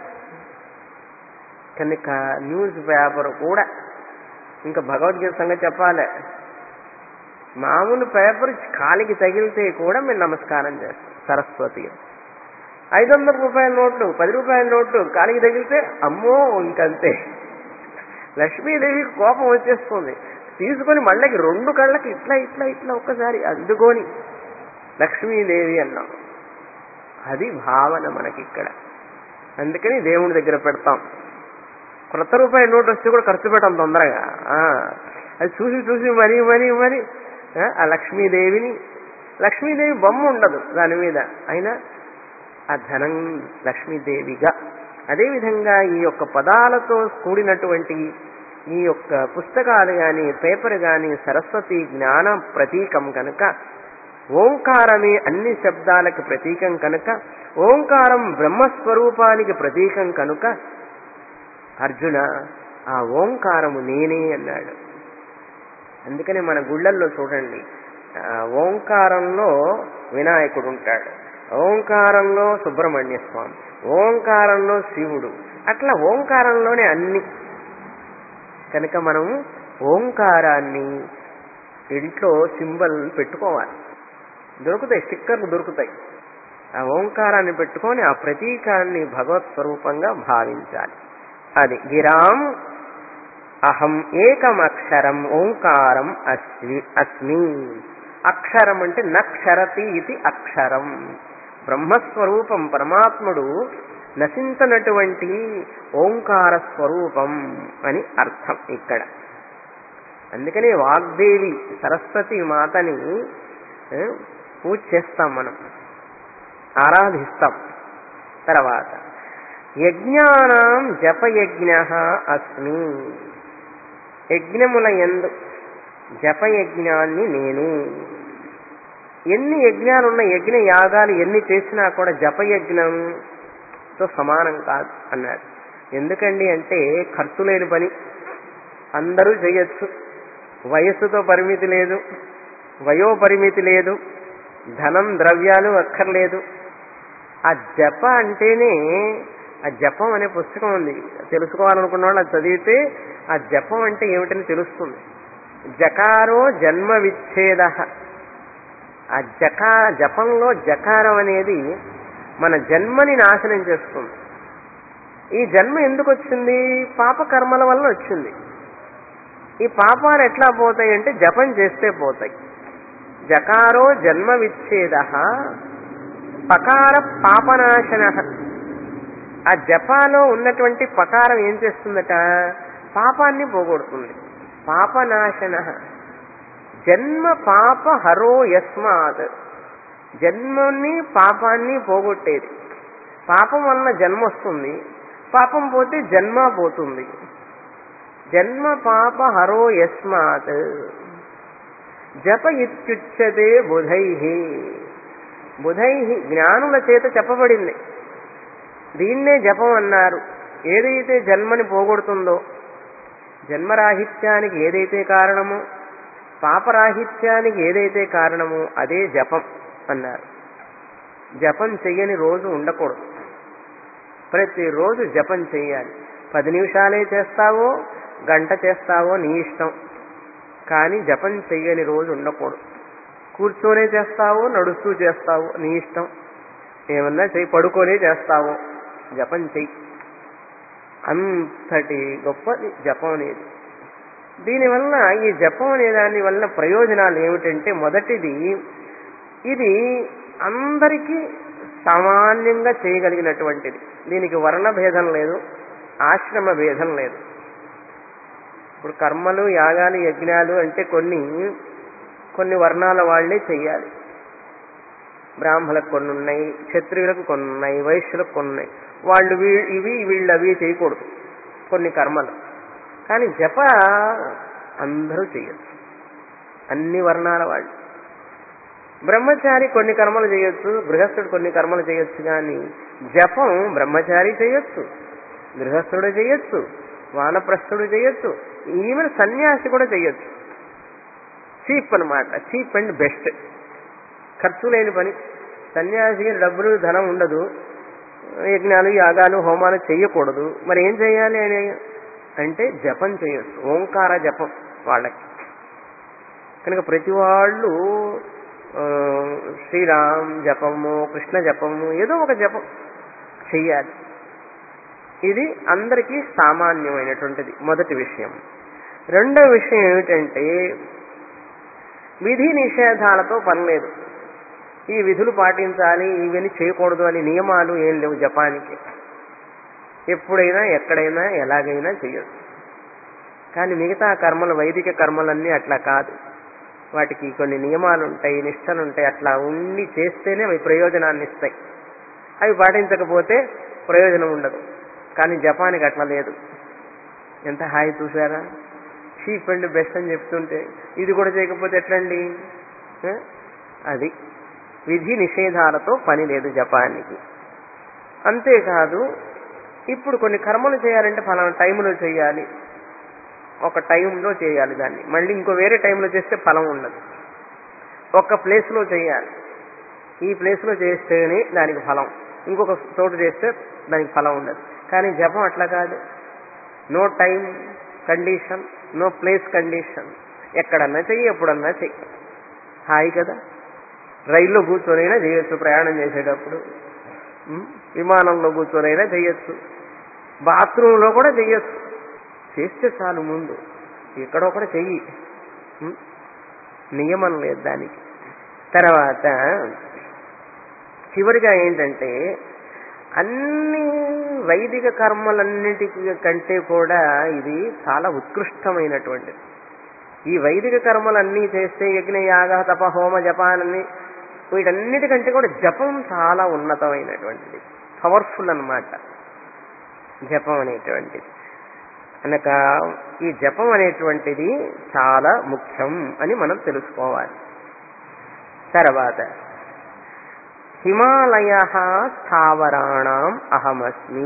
కనుక న్యూస్ పేపర్ కూడా, ఇంకా భగవద్గీత సంగతి చెప్పాలి, మామూలు పేపర్ కాలికి తగిలితే కూడా మీరు నమస్కారం చేస్తారు సరస్వతి. 500 రూపాయల నోట్లు, 10 రూపాయల నోట్లు కాలికి తగిలితే అమ్మో ఇంకంతే. లక్ష్మీదేవికి కోపం వచ్చేస్తుంది, తీసుకొని మళ్ళీ 2 కళ్ళకి ఇట్లా ఇట్లా ఇట్లా ఒక్కసారి అందుకొని లక్ష్మీదేవి అన్నాం. అది భావన మనకిక్కడ. అందుకని దేవుని దగ్గర పెడతాం. కొత్త రూపాయి నోటు వస్తే కూడా ఖర్చు పెట్టాం తొందరగా. అది చూసి చూసి మరీ మరీ మరి ఆ లక్ష్మీదేవిని, లక్ష్మీదేవి బొమ్మ ఉండదు దాని మీద, అయినా ఆ ధనం లక్ష్మీదేవిగా. అదేవిధంగా ఈ యొక్క పదాలతో కూడినటువంటి ఈ యొక్క పుస్తకాలు కానీ పేపర్ కానీ సరస్వతి జ్ఞాన ప్రతీకం కనుక, ఓంకారమే అన్ని శబ్దాలకు ప్రతీకం కనుక, ఓంకారం బ్రహ్మస్వరూపానికి ప్రతీకం కనుక, అర్జున ఆ ఓంకారము నేనే అన్నాడు. అందుకని మన గుళ్ళల్లో చూడండి, ఓంకారంలో వినాయకుడు ఉంటాడు, ఓంకారంలో సుబ్రహ్మణ్య స్వామి, ఓంకారంలో శివుడు, అట్లా ఓంకారంలోనే అన్ని. కనుక మనం ఓంకారాన్ని ఇంట్లో సింబల్ పెట్టుకోవాలి. దొరుకుతాయి, స్టిక్కర్లు దొరుకుతాయి. ఆ ఓంకారాన్ని పెట్టుకొని ఆ ప్రతీకాన్ని భగవత్ స్వరూపంగా భావించాలి. అది గిరాం అహం ఏకమక్షరం ఓంకారం అస్మి. అక్షరం అంటే నక్షరతి ఇది అక్షరం, బ్రహ్మస్వరూపం పరమాత్ముడు నశించనటువంటి ఓంకార స్వరూపం అని అర్థం ఇక్కడ. అందుకని వాగ్దేవి సరస్వతి మాతని పూజ చేస్తాం, మనం ఆరాధిస్తాం. తర్వాత యజ్ఞానాం జపయజ్ఞ అస్మి. యజ్ఞముల యందు జపయజ్ఞాన్ని నేను. ఎన్ని యజ్ఞాలున్న యజ్ఞ యాగాలు ఎన్ని చేసినా కూడా జపయజ్ఞంతో సమానం కాదు అన్నాడు. ఎందుకండి అంటే ఖర్చు లేని పని, అందరూ చేయొచ్చు, వయస్సుతో పరిమితి లేదు, వయోపరిమితి లేదు, ధనం ద్రవ్యాలు అక్కర్లేదు. ఆ జప అంటేనే, ఆ జపం అనే పుస్తకం ఉంది, తెలుసుకోవాలనుకున్న వాళ్ళు అది చదివితే ఆ జపం అంటే ఏమిటని తెలుస్తుంది. జకారో జన్మ విచ్ఛేద. ఆ జపంలో జకారం అనేది మన జన్మని నాశనం చేస్తుంది. ఈ జన్మ ఎందుకు వచ్చింది? పాపకర్మల వల్ల వచ్చింది. ఈ పాపాలు ఎట్లా పోతాయి అంటే జపం చేస్తే పోతాయి. జకారో జన్మ విచ్ఛేద పకార పాపనాశన. ఆ జపాలో ఉన్నటువంటి పకారం ఏం చేస్తుందట? పాపాన్ని పోగొడుతుంది. పాపనాశన. జన్మ పాప హరో యస్మాత్. జన్మని పాపాన్ని పోగొట్టేది. పాపం వలన జన్మ వస్తుంది, పాపం పోతే జన్మ పోతుంది. జన్మ పాప హరో యస్మాత్. జప ఇత్యుచ్యతే బుధై. బుధై జ్ఞానుల చేత చెప్పబడింది. దీన్నే జపం అన్నారు. ఏదైతే జన్మని పోగొడుతుందో, జన్మరాహిత్యానికి ఏదైతే కారణమో, పాపరాహిత్యానికి ఏదైతే కారణమో అదే జపం అన్నారు. జపం చెయ్యని రోజు ఉండకూడదు. ప్రతిరోజు జపం చెయ్యాలి. 10 నిమిషాలే చేస్తావో గంట చేస్తావో నీ ఇష్టం, కానీ జపం చెయ్యని రోజు ఉండకూడదు. కూర్చొనే చేస్తావో నడుస్తూ చేస్తావో నీ ఇష్టం, ఏమన్నా చెయ్యి, పడుకోనే చేస్తావో జపం చెయ్యి. అంతటి గొప్పది జపం అనేది. దీనివల్ల ఈ జపం అనే దాని వల్ల ప్రయోజనాలు ఏమిటంటే, మొదటిది ఇది అందరికీ సామాన్యంగా చేయగలిగినటువంటిది. దీనికి వర్ణ భేదం లేదు, ఆశ్రమ భేదం లేదు. ఇప్పుడు కర్మలు యాగాలు యజ్ఞాలు అంటే కొన్ని వర్ణాల వాళ్లే చెయ్యాలి. బ్రాహ్మణులకు కొన్ని ఉన్నాయి, క్షత్రియులకు కొన్ని ఉన్నాయి, వైశ్యులకు కొన్ని ఉన్నాయి. వాళ్ళు వీళ్ళు అవి చేయకూడదు కొన్ని కర్మలు. కానీ జప అందరూ చేయొచ్చు, అన్ని వర్ణాల వాళ్ళు. బ్రహ్మచారి కొన్ని కర్మలు చేయొచ్చు, గృహస్థుడు కొన్ని కర్మలు చేయొచ్చు. కానీ జపం బ్రహ్మచారి చేయొచ్చు, గృహస్థుడు చేయొచ్చు, వానప్రస్థుడు చేయొచ్చు, ఈవెన్ సన్యాసి కూడా చేయొచ్చు. చీప్ అనమాట, చీప్ అండ్ బెస్ట్, ఖర్చు లేని పని. సన్యాసికి డబ్బులు ధనం ఉండదు, యజ్ఞాలు యాగాలు హోమాలు చేయకూడదు. మరి ఏం చేయాలి అని అంటే జపం చేయొచ్చు, ఓంకార జపం వాళ్ళకి. కనుక ప్రతి వాళ్ళు శ్రీరామ్ జపము, కృష్ణ జపము, ఏదో ఒక జపం చెయ్యాలి. ఇది అందరికీ సామాన్యమైనటువంటిది మొదటి విషయం. రెండో విషయం ఏమిటంటే, విధి నిషేధాలతో పని లేదు. ఈ విధులు పాటించాలి, ఇవన్నీ చేయకూడదు అని నియమాలు ఏం లేవు జపానికి. ఎప్పుడైనా ఎక్కడైనా ఎలాగైనా చేయొచ్చు. కానీ మిగతా కర్మలు, వైదిక కర్మలన్నీ అట్లా కాదు. వాటికి కొన్ని నియమాలు ఉంటాయి, నిష్టలు ఉంటాయి. అట్లా ఉండి చేస్తేనే అవి ప్రయోజనాన్ని ఇస్తాయి. అవి పాటించకపోతే ప్రయోజనం ఉండదు. కానీ జపానికి అట్లా లేదు. ఎంత హాయి చూసారా? చీప్ అండ్ బెస్ట్ అని చెప్తుంటే ఇది కూడా చేయకపోతే ఎట్లండి? అది విధి నిషేధాలతో పని లేదు జపానికి. అంతేకాదు, ఇప్పుడు కొన్ని కర్మలు చేయాలంటే ఫలానా టైంలో చేయాలి, ఒక టైంలో చేయాలి. దాన్ని మళ్ళీ ఇంకో వేరే టైంలో చేస్తే ఫలం ఉండదు. ఒక ప్లేస్లో చేయాలి, ఈ ప్లేస్లో చేస్తేనే దానికి ఫలం, ఇంకొక చోటు చేస్తే దానికి ఫలం ఉండదు. కానీ జపం అట్లా కాదు. No time condition, no place condition. ఎక్కడన్నా చెయ్యి, ఎప్పుడన్నా చెయ్యి, హాయి కదా. రైల్లో కూర్చొనైనా చేయొచ్చు, ప్రయాణం చేసేటప్పుడు విమానంలో కూర్చొనైనా చేయొచ్చు, బాత్రూంలో కూడా చేయొచ్చు. చేస్తే చాలు, ముందు ఎక్కడో కూడా చెయ్యి, నియమం లేదు దానికి. తర్వాత చివరిగా ఏంటంటే అన్ని వైదిక కర్మలన్నిటి కంటే కూడా ఇది చాలా ఉత్కృష్టమైనటువంటిది. ఈ వైదిక కర్మలన్నీ చేస్తే యజ్ఞ యాగ తప హోమ జపాలన్నీ, వీటన్నిటికంటే కూడా జపం చాలా ఉన్నతమైనటువంటిది, పవర్ఫుల్ అన్నమాట జపం అనేటువంటిది. కనుక ఈ జపం అనేటువంటిది చాలా ముఖ్యం అని మనం తెలుసుకోవాలి. తర్వాత హిమాలయ స్థావరాణం అహమస్మి.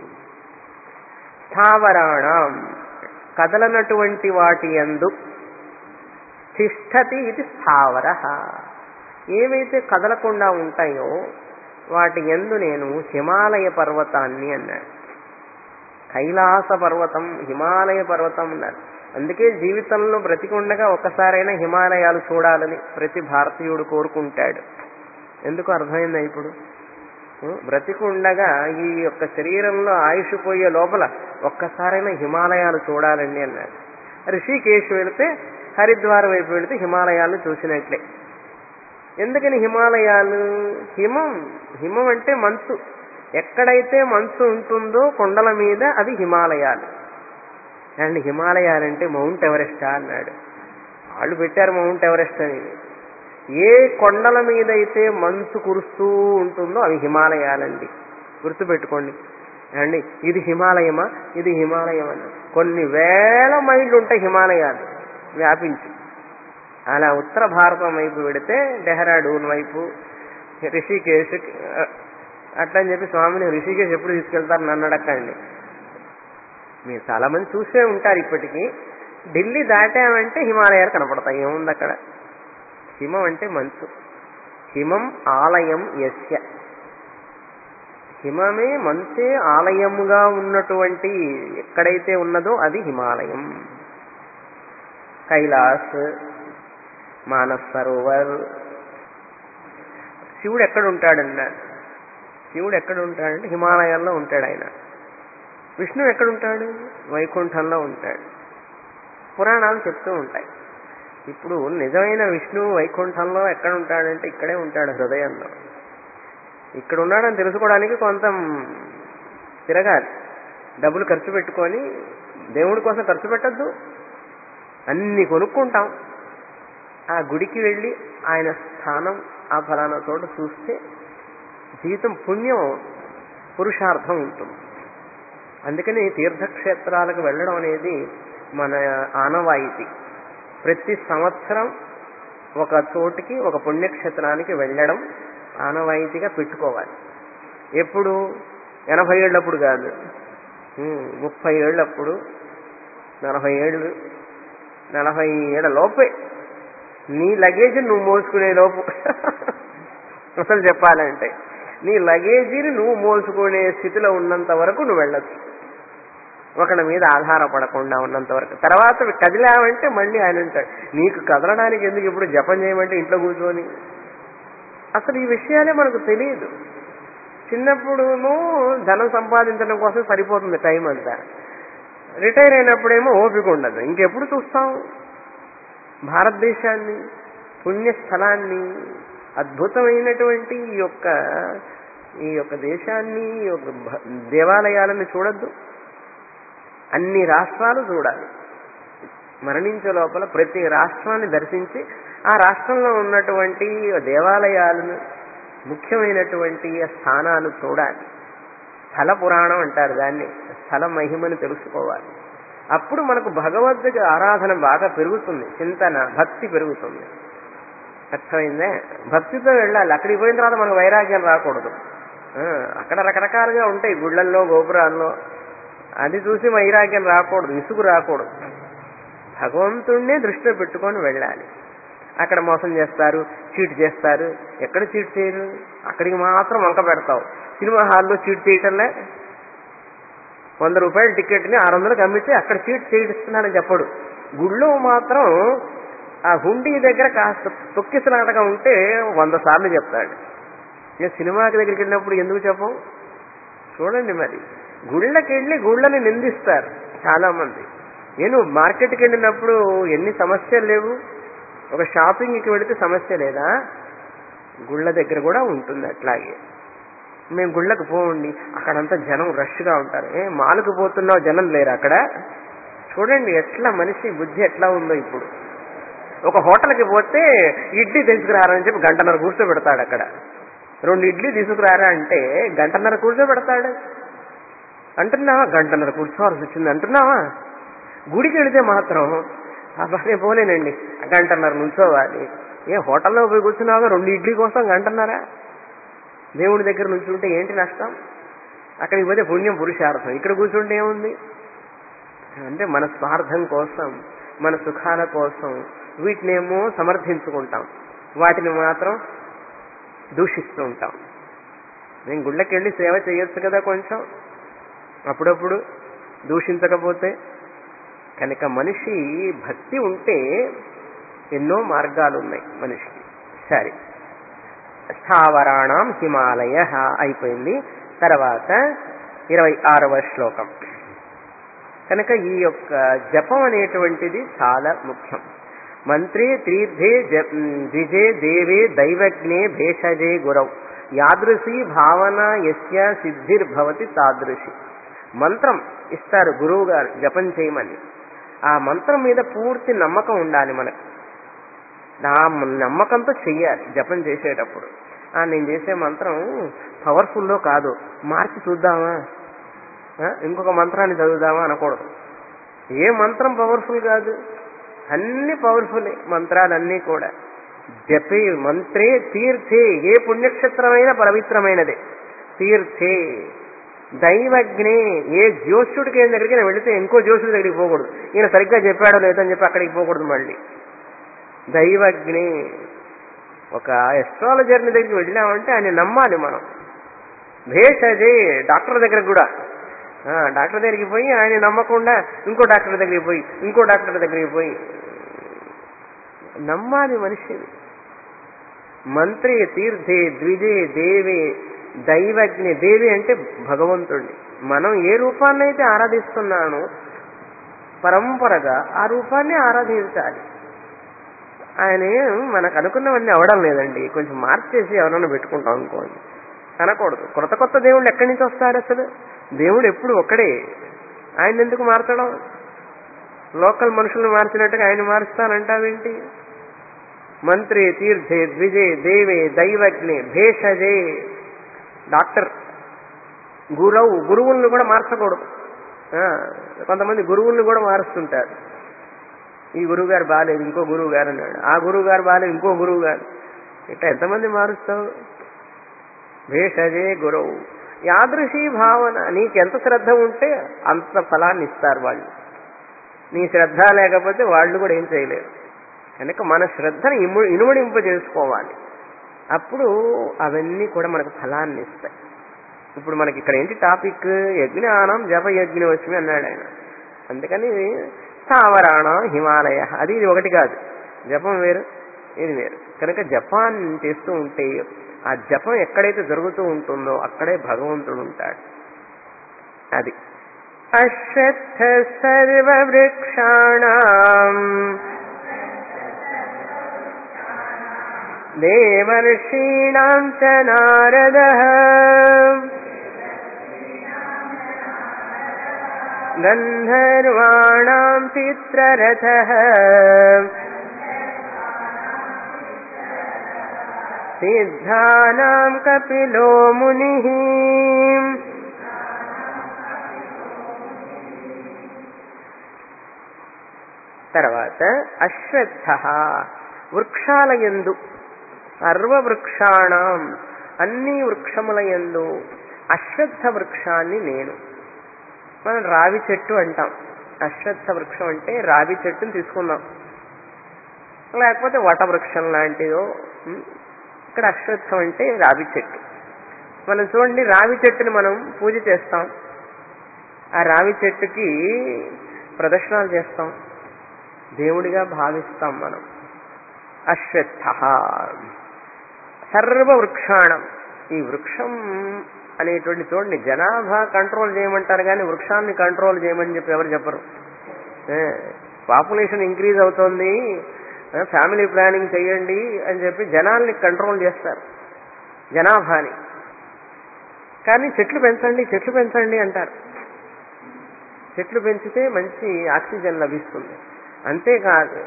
స్థావరాణం కదలనటువంటి వాటి యందు, తిష్టతి ఇది స్థావర, ఏవైతే కదలకుండా ఉంటాయో వాటి యందు నేను హిమాలయ పర్వతాన్ని అన్నాడు. కైలాస పర్వతం, హిమాలయ పర్వతం అన్నారు. అందుకే జీవితంలో బ్రతికుండగా ఒక్కసారైనా హిమాలయాలు చూడాలని ప్రతి భారతీయుడు కోరుకుంటాడు. ఎందుకు అర్థమైందా ఇప్పుడు? బ్రతికుండగా ఈ యొక్క శరీరంలో ఆయుష్ పోయే లోపల ఒక్కసారైనా హిమాలయాలు చూడాలండి అన్నాడు. రిషికేశ్ వెళితే, హరిద్వార్ వైపు వెళితే హిమాలయాలను చూసినట్లే. ఎందుకని హిమాలయాలు? హిమం, హిమం అంటే మంచు. ఎక్కడైతే మంచు ఉంటుందో కొండల మీద అది హిమాలయాలు. అండ్ హిమాలయాలంటే మౌంట్ ఎవరెస్ట్ అన్నాడు. వాళ్ళు పెట్టారు మౌంట్ ఎవరెస్ట్ అని. ఏ కొండల మీద అయితే మంచు కురుస్తూ ఉంటుందో అవి హిమాలయాలండి, గుర్తుపెట్టుకోండి అండి. ఇది హిమాలయమా? ఇది హిమాలయం అన్న కొన్ని వేల మైళ్ళు ఉంటాయి హిమాలయాలు వ్యాపించి. అలా ఉత్తర భారతం వైపు వెడితే డెహ్రాడూన్ వైపు, రిషికేశ్ అట్లా అని చెప్పి స్వామిని రిషికేశ్ ఎప్పుడు తీసుకెళ్తారు నన్ను అడగండి. మీరు చాలా మంది చూసే ఉంటారు ఇప్పటికీ. ఢిల్లీ దాటామంటే హిమాలయాలు కనపడతాయి. ఏముంది అక్కడ? హిమం అంటే మంచు. హిమం ఆలయం యస్య, హిమమే మంచే ఆలయముగా ఉన్నటువంటి ఎక్కడైతే ఉన్నదో అది హిమాలయం. కైలాస్, మానస్ సరోవర్. శివుడు ఎక్కడ ఉంటాడన్నారు? శివుడు ఎక్కడ ఉంటాడంటే హిమాలయాల్లో ఉంటాడు ఆయన. విష్ణువు ఎక్కడుంటాడు? వైకుంఠంలో ఉంటాడు. పురాణాలు చెప్తూ ఉంటాయి. ఇప్పుడు నిజమైన విష్ణువు వైకుంఠంలో ఎక్కడ ఉంటాడంటే ఇక్కడే ఉంటాడు, హృదయంలో. ఇక్కడ ఉన్నాడని తెలుసుకోవడానికి కొంత తిరగాలి, డబ్బులు ఖర్చు పెట్టుకొని. దేవుడి కోసం ఖర్చు పెట్టద్దు, అన్ని కొనుక్కుంటాం. ఆ గుడికి వెళ్ళి ఆయన స్థానం ఆ ఫలానా చోట చూస్తే జీవితం పుణ్యం, పురుషార్థం ఉంటుంది. అందుకని తీర్థక్షేత్రాలకు వెళ్ళడం అనేది మన ఆనవాయితీ. ప్రతి సంవత్సరం ఒక చోటికి, ఒక పుణ్యక్షేత్రానికి వెళ్ళడం ఆనవాయితీగా పెట్టుకోవాలి. ఎప్పుడు? 80 ఏళ్ళప్పుడు కాదు, 30 ఏళ్ళప్పుడు, 40 ఏళ్ళు, 40 ఏళ్ళ లోపే. నీ లగేజ్ నువ్వు మోసుకునే లోపు అసలు చెప్పాలంటే నీ లగేజీని నువ్వు మోసుకునే స్థితిలో ఉన్నంత వరకు నువ్వు వెళ్ళొచ్చు, ఒకళ్ళ మీద ఆధారపడకుండా ఉన్నంత వరకు. తర్వాత కదిలావంటే మళ్ళీ ఆయన ఉంటాడు. నీకు కదలడానికి ఎందుకు, ఇప్పుడు జపం చేయమంటే ఇంట్లో కూర్చొని. అసలు ఈ విషయాలే మనకు తెలియదు. చిన్నప్పుడును ధనం సంపాదించడం కోసం సరిపోతుంది టైం అంతా. రిటైర్ అయినప్పుడేమో ఓపిక ఉండదు. ఇంకెప్పుడు చూస్తాం భారతదేశాన్ని, పుణ్యస్థలాన్ని, అద్భుతమైనటువంటి ఈ యొక్క దేశాన్ని, ఈ యొక్క దేవాలయాలను చూడొద్దు? అన్ని రాష్ట్రాలు చూడాలి. మరణించే లోపల ప్రతి రాష్ట్రాన్ని దర్శించి ఆ రాష్ట్రంలో ఉన్నటువంటి దేవాలయాలను, ముఖ్యమైనటువంటి స్థానాలు చూడాలి. స్థల పురాణం అంటారు దాన్ని. స్థల మహిమను తెలుసుకోవాలి. అప్పుడు మనకు భగవద్గీత ఆరాధన బాగా పెరుగుతుంది, చింతన, భక్తి పెరుగుతుంది. అర్థమైందే? భక్తితో వెళ్ళాలి. అక్కడికి పోయిన తర్వాత మనకు వైరాగ్యం రాకూడదు. అక్కడ రకరకాలుగా ఉంటాయి గుళ్ళల్లో, గోపురాల్లో. అది చూసి వైరాగ్యం రాకూడదు, విసుగు రాకూడదు. భగవంతుణ్ణే దృష్టిలో పెట్టుకొని వెళ్ళాలి. అక్కడ మోసం చేస్తారు, చీట్ చేస్తారు. ఎక్కడ చీట్ చేయరు? అక్కడికి మాత్రం వంక పెడతావు. సినిమా హాల్లో చీట్ చేయటంలే. 100 రూపాయల టికెట్ని 600కి అమ్మితే అక్కడ చీట్ చేయిస్తున్నానని చెప్పడు. గుళ్ళో మాత్రం ఆ హుండీ దగ్గర కాస్త తొక్కిసలాటగా ఉంటే 100 సార్లు చెప్తాడు. ఇక సినిమాకి దగ్గరికి వెళ్ళినప్పుడు ఎందుకు చెప్పం? చూడండి మరి, గుళ్ళకి వెళ్ళి గుళ్ళని నిందిస్తారు చాలా మంది. నేను మార్కెట్కి వెళ్ళినప్పుడు ఎన్ని సమస్యలు లేవు. ఒక షాపింగ్కి వెళితే సమస్య లేదా? గుళ్ళ దగ్గర కూడా ఉంటుంది అట్లాగే. మేము గుళ్ళకు పోండి, అక్కడంతా జనం రష్గా ఉంటారు. మాలకు పోతున్నావు, జనం లేరు అక్కడ? చూడండి ఎట్లా మనిషి బుద్ధి ఎట్లా ఉందో. ఇప్పుడు ఒక హోటల్కి పోతే ఇడ్లీ తీసుకురారని చెప్పి గంటన్నర కూర్చోబెడతాడు. అక్కడ 2 ఇడ్లీ తీసుకురారా అంటే గంటన్నర కూర్చోబెడతాడు. అంటున్నావా? గంటన్నర కూర్చోవాల్సి వచ్చింది అంటున్నావా? గుడికి వెళితే మాత్రం అబ్బాయి పోలేనండి, గంటన్నర నుంచోవాలి. హోటల్లో పోయి కూర్చున్నావా 2 ఇడ్లీ కోసం గంటన్నర? దేవుడి దగ్గర నుంచుంటే ఏంటి నష్టం? అక్కడికి పోతే పుణ్యం పురుషార్థం. ఇక్కడ కూర్చుంటే ఏముంది? అంటే మన స్వార్థం కోసం, మన సుఖాల కోసం వీటినేమో సమర్థించుకుంటాం, వాటిని మాత్రం దూషిస్తూ ఉంటాం. నేను గుళ్ళకి వెళ్ళి సేవ చేయొచ్చు కదా కొంచెం అప్పుడప్పుడు, దూషించకపోతే. కనుక మనిషి భక్తి ఉంటే ఎన్నో మార్గాలు ఉన్నాయి మనిషికి. సరే, స్థావరాణం హిమాలయ అయిపోయింది. తర్వాత 26వ శ్లోకం. కనుక ఈ యొక్క జపం అనేటువంటిది చాలా ముఖ్యం. మంత్రే తీర్థే ద్విజే దేవే దైవజ్ఞే భేషజే గురౌ యాదృశీ భావన యస్య సిద్ధిర్భవతి తాదృశి. మంత్రం ఇస్తారు గురువు గారు జపం చేయమని. ఆ మంత్రం మీద పూర్తి నమ్మకం ఉండాలి మనకు. ఆ నమ్మకంతో చెయ్యాలి జపం చేసేటప్పుడు. నేను చేసే మంత్రం పవర్ఫుల్లో కాదు, మార్చి చూద్దామా, ఇంకొక మంత్రాన్ని చదువుదామా అనకూడదు. ఏ మంత్రం పవర్ఫుల్ కాదు, అన్ని పవర్ఫుల్ మంత్రాలన్నీ కూడా. జపే మంత్రే తీర్థే, ఏ పుణ్యక్షేత్రమైనా పవిత్రమైనదే. తీర్థే దైవజ్ఞే, ఏ జ్యోష్యుడికి దగ్గరికి వెళితే ఇంకో జ్యోష్యుడి దగ్గరికి పోకూడదు. ఈయన సరిగ్గా చెప్పాడో లేదని చెప్పి అక్కడికి పోకూడదు. మళ్ళీ దైవజ్ఞే, ఒక ఎస్ట్రాలజర్ని దగ్గరికి వెళ్ళామంటే ఆయన నమ్మాలి మనం. భేషజే, డాక్టర్ దగ్గరకు కూడా, డాక్టర్ దగ్గరికి పోయి ఆయన నమ్మకుండా ఇంకో డాక్టర్ దగ్గరికి పోయి, ఇంకో డాక్టర్ దగ్గరికి పోయి నమ్మాలి మనిషిని. మంత్రే తీర్థే ద్విజే దేవే దైవజ్ఞ. దేవి అంటే భగవంతుడిని. మనం ఏ రూపాన్నైతే ఆరాధిస్తున్నానో పరంపరగా ఆ రూపాన్ని ఆరాధించాలి. ఆయన మనకు అనుకున్నవన్నీ అవడం లేదండి, కొంచెం మార్చేసి ఎవరన్నా పెట్టుకుంటాం అనుకోండి, అనకూడదు. కొత్త కొత్త దేవుళ్ళు ఎక్కడి నుంచి వస్తారు? అసలు దేవుడు ఎప్పుడు ఒక్కడే, ఆయన ఎందుకు మార్చడం? లోకల్ మనుషులను మార్చినట్టుగా ఆయన మారుస్తానంటావేంటి? మంత్రే తీర్థే ద్విజే దేవే దైవజ్ఞే భేషజే. డాక్టర్ గురువులను కూడా మార్చకూడదు. కొంతమంది గురువులను కూడా మారుస్తుంటారు. ఈ గురువు గారు బాగాలేదు, ఇంకో గురువు గారు అన్నాడు. ఆ గురువు గారు బాగాలేదు, ఇంకో గురువు గారు. ఇట్లా ఎంతమంది మారుస్తావు? భేషజే గురువు. యాదృశీ భావన, నీకెంత శ్రద్ధ ఉంటే అంత ఫలాన్ని ఇస్తారు వాళ్ళు. నీ శ్రద్ధ లేకపోతే వాళ్ళు కూడా ఏం చేయలేరు. కనుక మన శ్రద్ధను ఇనుమడింప చేసుకోవాలి. అప్పుడు అవన్నీ కూడా మనకు ఫలాన్ని ఇస్తాయి. ఇప్పుడు మనకి ఇక్కడ ఏంటి టాపిక్? యజ్ఞానం జపయజ్ఞోస్మి అన్నాడు ఆయన. అందుకని స్థావరాణం హిమాలయ, అది ఇది ఒకటి కాదు. జపం వేరు, ఇది వేరు. కనుక జపాన్ని చేస్తూ ఉంటే ఆ జపం ఎక్కడైతే జరుగుతూ ఉంటుందో అక్కడే భగవంతుడు ఉంటాడు. అది అశ్వత్థ సర్వవృక్షాణాం దేవర్షీణాం చ నారదః గంధర్వాణాం చిత్రరథః సిద్ధానాం కపిలో మునిః. తర్వాత అశ్వత్థః, వృక్షాలయందు, సర్వవృక్షాణం, అన్ని వృక్షములయందు అశ్వత్థ వృక్షాన్ని నేను. మనం రావి చెట్టు అంటాం. అశ్వత్థ వృక్షం అంటే రావి చెట్టుని తీసుకుందాం, లేకపోతే వటవృక్షం లాంటిదో. ఇక్కడ అశ్వత్థం అంటే రావి చెట్టు. మనం చూడండి, రావి చెట్టుని మనం పూజ చేస్తాం, ఆ రావి చెట్టుకి ప్రదక్షిణాలు చేస్తాం, దేవుడిగా భావిస్తాం మనం. అశ్వత్థ సర్వవృక్షాణం. ఈ వృక్షం అనేటువంటి చూడండి, జనాభా కంట్రోల్ చేయమంటారు కానీ వృక్షాన్ని కంట్రోల్ చేయమని చెప్పి ఎవరు చెప్పరు. పాపులేషన్ ఇంక్రీజ్ అవుతోంది, ఫ్యామిలీ ప్లానింగ్ చేయండి అని చెప్పి జనాల్ని కంట్రోల్ చేస్తారు, జనాభాని. కానీ చెట్లు పెంచండి చెట్లు పెంచండి అంటారు. చెట్లు పెంచితే మంచి ఆక్సిజన్ లభిస్తుంది. అంతేకాదు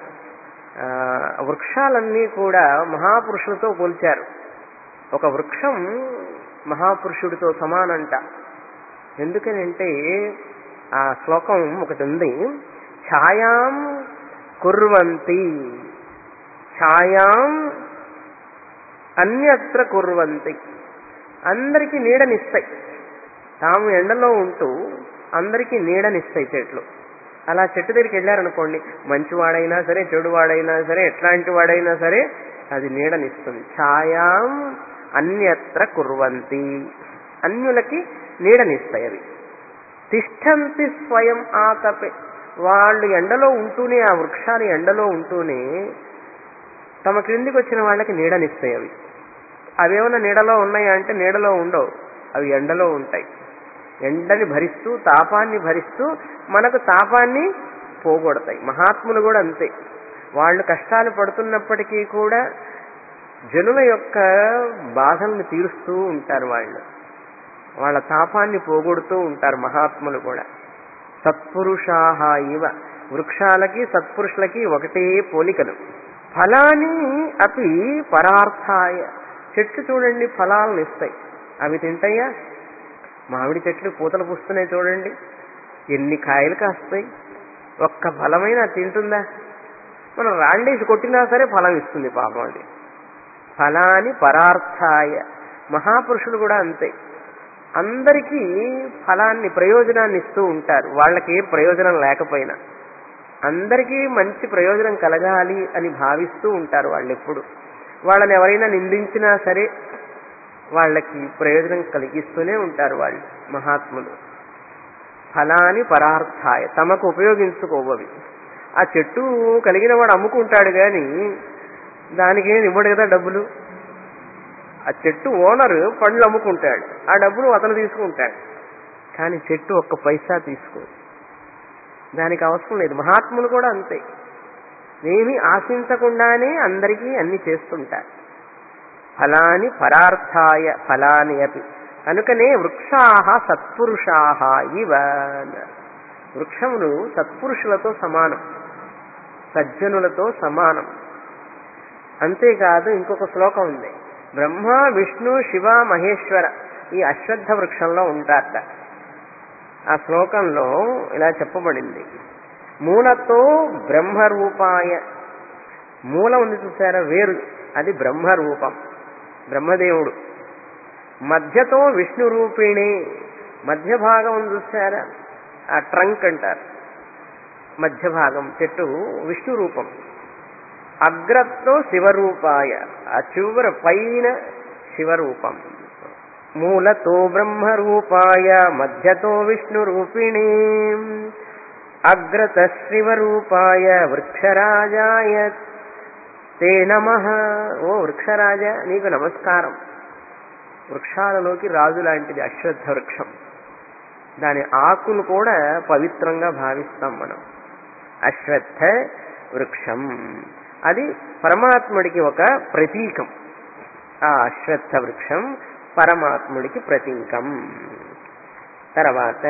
వృక్షాలన్నీ కూడా మహాపురుషులతో పోల్చారు. ఒక వృక్షం మహాపురుషుడితో సమానంట. ఎందుకనంటే ఆ శ్లోకం ఒకటి ఉంది, ఛాయాం కుర్వంతి ఛాయాం అన్యత్ర కుర్వంతి. అందరికీ నీడనిస్తాయి. తాము ఎండలో ఉంటూ అందరికీ నీడనిస్తాయి చెట్లు. అలా చెట్టు దగ్గరికి వెళ్ళారనుకోండి, మంచివాడైనా సరే చెడువాడైనా సరే ఎట్లాంటి వాడైనా సరే అది నీడనిస్తుంది. ఛాయాం అన్యత్ర కుర్వంతి, అన్యులకి నీడనిస్తాయి అవి. తిష్టంతి స్వయం ఆతపే, వాళ్ళు ఎండలో ఉంటూనే, ఆ వృక్షాలు ఎండలో ఉంటూనే తమ క్రిందికి వచ్చిన వాళ్ళకి నీడనిస్తాయి అవి. అవేమన్నా నీడలో ఉన్నాయా అంటే నీడలో ఉండవు, అవి ఎండలో ఉంటాయి. ఎండని భరిస్తూ తాపాన్ని భరిస్తూ మనకు తాపాన్ని పోగొడతాయి. మహాత్ములు కూడా అంతే. వాళ్ళు కష్టాలు పడుతున్నప్పటికీ కూడా జనుల యొక్క బాధల్ని తీరుస్తూ ఉంటారు. వాళ్ళ తాపాన్ని పోగొడుతూ ఉంటారు మహాత్ములు కూడా. సత్పురుషాహ ఇవ, వృక్షాలకి సత్పురుషులకి ఒకటే పోలికలు. ఫలాని అపి పరార్థాయ, చెట్లు చూడండి ఫలాలను ఇస్తాయి, అవి తింటాయా? మామిడి చెట్లు పూతలు పూస్తున్నాయి చూడండి, ఎన్ని కాయలు కాస్తాయి, ఒక్క ఫలమైనా తింటుందా? మనం రాండేసి కొట్టినా సరే ఫలం ఇస్తుంది పాపం అది. ఫలాని పరార్థాయ, మహాపురుషులు కూడా అంతే. అందరికీ ఫలాన్ని ప్రయోజనాన్ని ఇస్తూ ఉంటారు, వాళ్ళకి ఏ ప్రయోజనం లేకపోయినా అందరికీ మంచి ప్రయోజనం కలగాలి అని భావిస్తూ ఉంటారు వాళ్ళు ఎప్పుడు. వాళ్ళని ఎవరైనా నిందించినా సరే వాళ్ళకి ప్రయోజనం కలిగిస్తూనే ఉంటారు వాళ్ళు మహాత్ములు. ఫలాని పరార్థాయ, తమకు ఉపయోగించుకోవవి. ఆ చెట్టు కలిగిన వాడు అమ్ముకుంటాడు కానీ దానికేం ఇవ్వడు కదా డబ్బులు. ఆ చెట్టు ఓనరు పండ్లు అమ్ముకుంటాడు, ఆ డబ్బులు అతను తీసుకుంటాడు. కానీ చెట్టు ఒక్క పైసా తీసుకో, దానికి అవసరం లేదు. మహాత్ములు కూడా అంతే, ఏమీ ఆశించకుండానే అందరికీ అన్ని చేస్తుంటారు. ఫలాని పరార్థాయ ఫలాని అపి, కనుకనే వృక్షాహ సత్పురుషాహ ఇవ. వృక్షములు సత్పురుషులతో సమానం, సజ్జనులతో సమానం. అంతేకాదు ఇంకొక శ్లోకం ఉంది, బ్రహ్మ విష్ణు శివ మహేశ్వర ఈ అశ్వత్థ వృక్షంలో ఉంటారట. ఆ శ్లోకంలో ఇలా చెప్పబడింది, మూలతో బ్రహ్మరూపాయ, మూలం ఉంది చూసారా వేరు, అది బ్రహ్మరూపం బ్రహ్మదేవుడు. మధ్యతో విష్ణు రూపిణి, మధ్య భాగం ఉంది చూసారా ఆ ట్రంక్ అంటారు, మధ్య భాగం చెట్టు విష్ణు రూపం. అగ్రతో శివరూపాయ, ఆ చివర పైన శివరూపం. మూలతో బ్రహ్మరూపాయ మధ్యతో విష్ణు రూపిణి అగ్రత శివరూపాయ వృక్షరాజాయ తే నమః. ఓ వృక్షరాజ నీకు నమస్కారం. వృక్షాలలోకి రాజు లాంటిది అశ్వత్థ వృక్షం. దాని ఆకులు కూడా పవిత్రంగా భావిస్తాం మనం. అశ్వత్థ వృక్షం అది పరమాత్ముడికి ఒక ప్రతీకం. ఆ అశ్వత్థ వృక్షం పరమాత్ముడికి ప్రతీకం. తర్వాత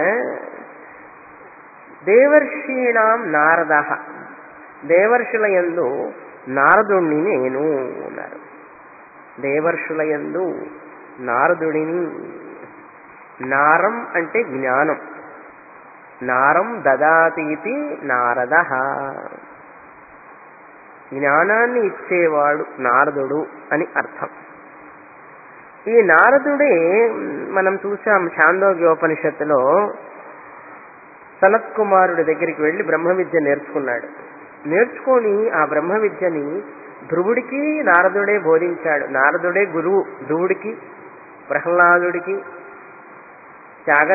దేవర్షీణాం నారద, దేవర్షుల యందు నారదుణ్ణి నేను అన్నారు. దేవర్షుల యందు నారదుడిని. నారం అంటే జ్ఞానం, నారం దదాతీతి నారద, జ్ఞానాన్ని ఇచ్చేవాడు నారదుడు అని అర్థం. ఈ నారదుడే మనం చూసాం ఛాందోగ్యోపనిషత్తులో సనత్ కుమారుడి దగ్గరికి వెళ్ళి బ్రహ్మ విద్య నేర్చుకున్నాడు. నేర్చుకొని ఆ బ్రహ్మ విద్యని ధ్రువుడికి నారదుడే బోధించాడు. నారదుడే గురువు ధ్రువుడికి, ప్రహ్లాదుడికి,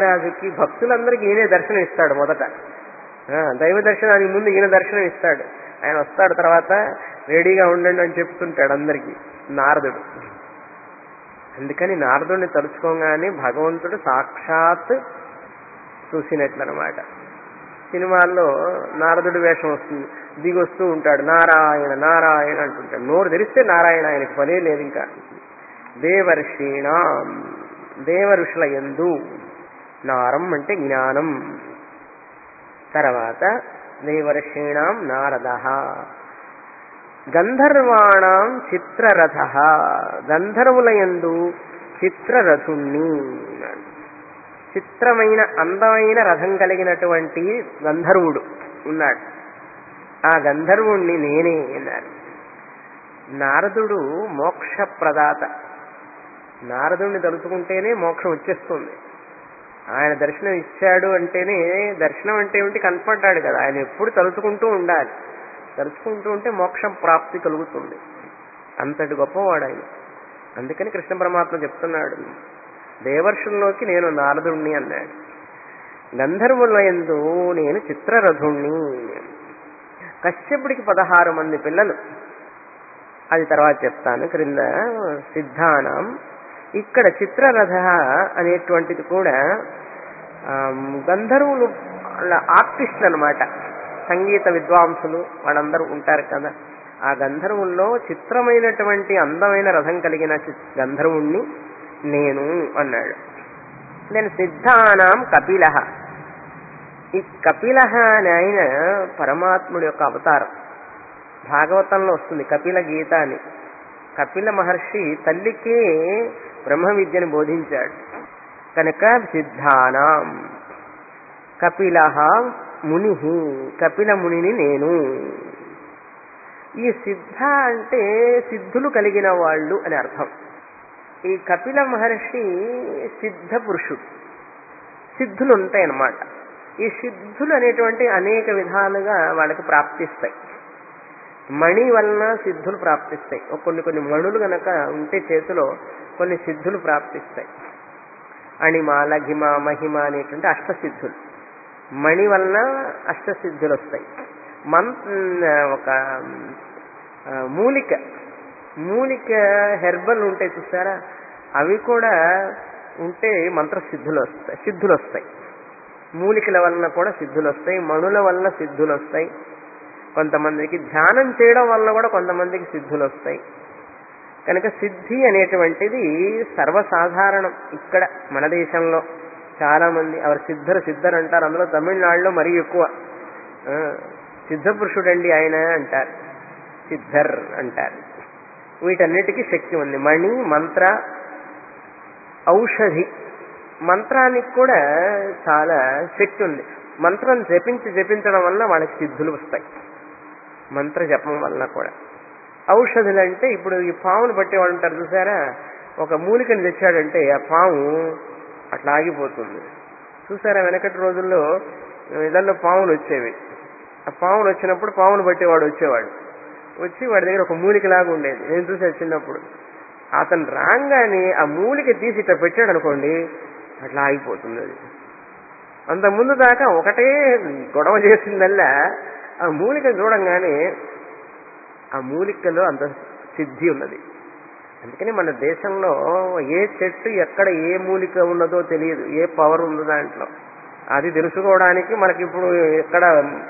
త్యాగరాజుకి, భక్తులందరికీ ఈయనే దర్శనం ఇస్తాడు. మొదట దైవ దర్శనానికి ముందు ఈయన దర్శనం ఇస్తాడు. ఆయన వస్తాడు తర్వాత రెడీగా ఉండండి అని చెప్తుంటాడు అందరికీ నారదుడు. అందుకని నారదుడిని తలుచుకోగానే భగవంతుడు సాక్షాత్ చూసినట్లనమాట. సినిమాల్లో నారదుడి వేషం వస్తుంది, దిగొస్తూ ఉంటాడు, నారాయణ నారాయణ అంటుంటాడు. నోరు తెరిస్తే నారాయణ, ఆయనకి పనే లేదు ఇంకా. దేవర్షీణాం, దేవ ఋషుల యందు, నారం అంటే జ్ఞానం. తర్వాత దేవర్షీణాం నారద, గంధర్వాణం చిత్రరథ, గంధర్వుల యందు చిత్రరథుణ్ణి. చిత్రమైన అందమైన రథం కలిగినటువంటి గంధర్వుడు ఉన్నాడు, ఆ గంధర్వుణ్ణి నేనే అన్నారు. నారదుడు మోక్షప్రదాత. నారదుడిని తలుచుకుంటేనే మోక్షం వచ్చేస్తుంది. ఆయన దర్శనం ఇచ్చాడు అంటేనే, దర్శనం అంటే ఏమిటి, కనపడ్డాడు కదా, ఆయన ఎప్పుడు తలుచుకుంటూ ఉండాలి. తలుచుకుంటూ ఉంటే మోక్షం ప్రాప్తి కలుగుతుంది. అంతటి గొప్పవాడు ఆయన. అందుకని కృష్ణ పరమాత్మ చెప్తున్నాడు, దేవర్షుల్లోకి నేను నారదుణ్ణి అన్నాడు. గంధర్వుల యందు నేను చిత్రరథుణ్ణి. కశ్యపుడికి 16 మంది పిల్లలు, అది తర్వాత చెప్తాను. క్రింద సిద్ధానం, ఇక్కడ చిత్రరథ అనేటువంటిది కూడా గంధర్వులు ఆర్టిస్టులు అనమాట, సంగీత విద్వాంసులు వాళ్ళందరూ ఉంటారు కదా. ఆ గంధర్వుల్లో చిత్రమైనటువంటి అందమైన రథం కలిగిన గంధర్వుణ్ణి నేను అన్నాడు. నేను సిద్ధానాం కపిల. ఈ కపిల అని ఆయన పరమాత్ముడి యొక్క అవతారం. భాగవతంలో వస్తుంది కపిల గీత అని. కపిల మహర్షి తల్లికే బ్రహ్మ విద్యను బోధించాడు కనుక సిద్ధానాం. కపిల ముని, కపిల మునిని నేను. ఈ సిద్ధ అంటే సిద్ధులు కలిగిన వాళ్ళు అని అర్థం. ఈ కపిల మహర్షి సిద్ధ పురుషుడు, సిద్ధులు ఉంటాయన్నమాట. ఈ సిద్ధులు అనేటువంటి అనేక విధాలుగా వాళ్ళకి ప్రాప్తిస్తాయి. మణి వలన సిద్ధులు ప్రాప్తిస్తాయి. కొన్ని మణులు గనక ఉంటే చేతిలో కొన్ని సిద్ధులు ప్రాప్తిస్తాయి. అణిమ, లఘిమ, మహిమ అనేటువంటి అష్టసిద్ధులు. మణి వలన అష్టసిద్ధులు వస్తాయి. ఒక మూలిక హెర్బల్ ఉంటాయి చూసారా, అవి కూడా ఉంటే మంత్రసిద్ధులు వస్తాయి, సిద్ధులు వస్తాయి. మూలికల వలన కూడా సిద్ధులు వస్తాయి, మణుల వలన సిద్ధులు వస్తాయి. కొంతమందికి ధ్యానం చేయడం వలన కూడా కొంతమందికి సిద్ధులు వస్తాయి. కనుక సిద్ధి అనేటువంటిది సర్వసాధారణం. ఇక్కడ మన దేశంలో చాలా మంది ఎవరు సిద్ధరు అంటారు. అందులో తమిళనాడులో మరీ ఎక్కువ సిద్ధపురుషుడండి ఆయన అంటారు, సిద్ధర్ అంటారు. వీటన్నిటికీ శక్తి ఉంది. మణి, మంత్ర, ఔషధి. మంత్రానికి కూడా చాలా శక్తి ఉంది. మంత్రం జపించడం వల్ల వాళ్ళకి సిద్ధులు వస్తాయి, మంత్ర జపం వల్ల కూడా. ఔషధులు అంటే ఇప్పుడు ఈ పామును పట్టేవాడు ఉంటారు చూసారా, ఒక మూలికను తెచ్చాడంటే ఆ పాము అట్లా ఆగిపోతుంది. చూసారా, వెనకటి రోజుల్లో ఇళ్లలో పాములు వచ్చేవి. ఆ పాములు వచ్చినప్పుడు పామును పట్టేవాడు వచ్చేవాడు, వచ్చి వాడి దగ్గర ఒక మూలికలాగా ఉండేది. నేను చూసా చిన్నప్పుడు. అతను రాగానే ఆ మూలిక తీసి ఇట్లా పెట్టాడు అనుకోండి, అట్లా ఆగిపోతుంది అది. అంతకుముందు దాకా ఒకటే గొడవ చేసిందల్లా ఆ మూలిక చూడంగానే ఆ మూలికలో అంత సిద్ధి ఉన్నది. అందుకని మన దేశంలో ఏ చెట్టు ఎక్కడ ఏ మూలిక ఉన్నదో తెలియదు, ఏ పవర్ ఉందో దాంట్లో. అది తెలుసుకోవడానికి మనకి ఇప్పుడు ఎక్కడ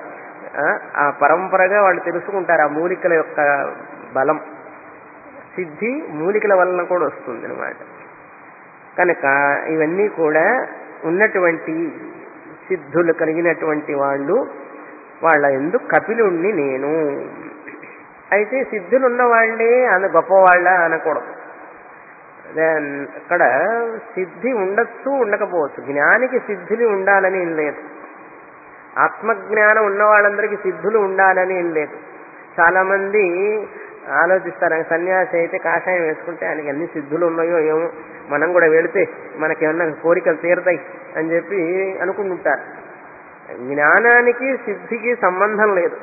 ఆ పరంపరగా వాళ్ళు తెలుసుకుంటారు ఆ మూలికల యొక్క బలం. సిద్ధి మూలికల వలన కూడా వస్తుంది అన్నమాట. కనుక ఇవన్నీ కూడా ఉన్నటువంటి సిద్ధులు కలిగినటువంటి వాళ్ళు, వాళ్ళ యందు కపిలుణ్ణి నేను. అయితే సిద్ధులు ఉన్న వాళ్ళే గొప్పవాళ్ళ అనకూడదు. అక్కడ సిద్ధి ఉండొచ్చు, ఉండకపోవచ్చు. జ్ఞానికి సిద్ధులు ఉండాలని ఏం లేదు. ఆత్మజ్ఞానం ఉన్న వాళ్ళందరికీ సిద్ధులు ఉండాలని ఏం లేదు. చాలా మంది ఆలోచిస్తారు, సన్యాసి అయితే కాషాయం వేసుకుంటే ఆయనకి ఎన్ని సిద్ధులు ఉన్నాయో ఏమో, మనం కూడా వెళితే మనకేమన్నా కోరికలు తీరతాయి అని చెప్పి అనుకుంటుంటారు. జ్ఞానానికి సిద్ధికి సంబంధం లేదు.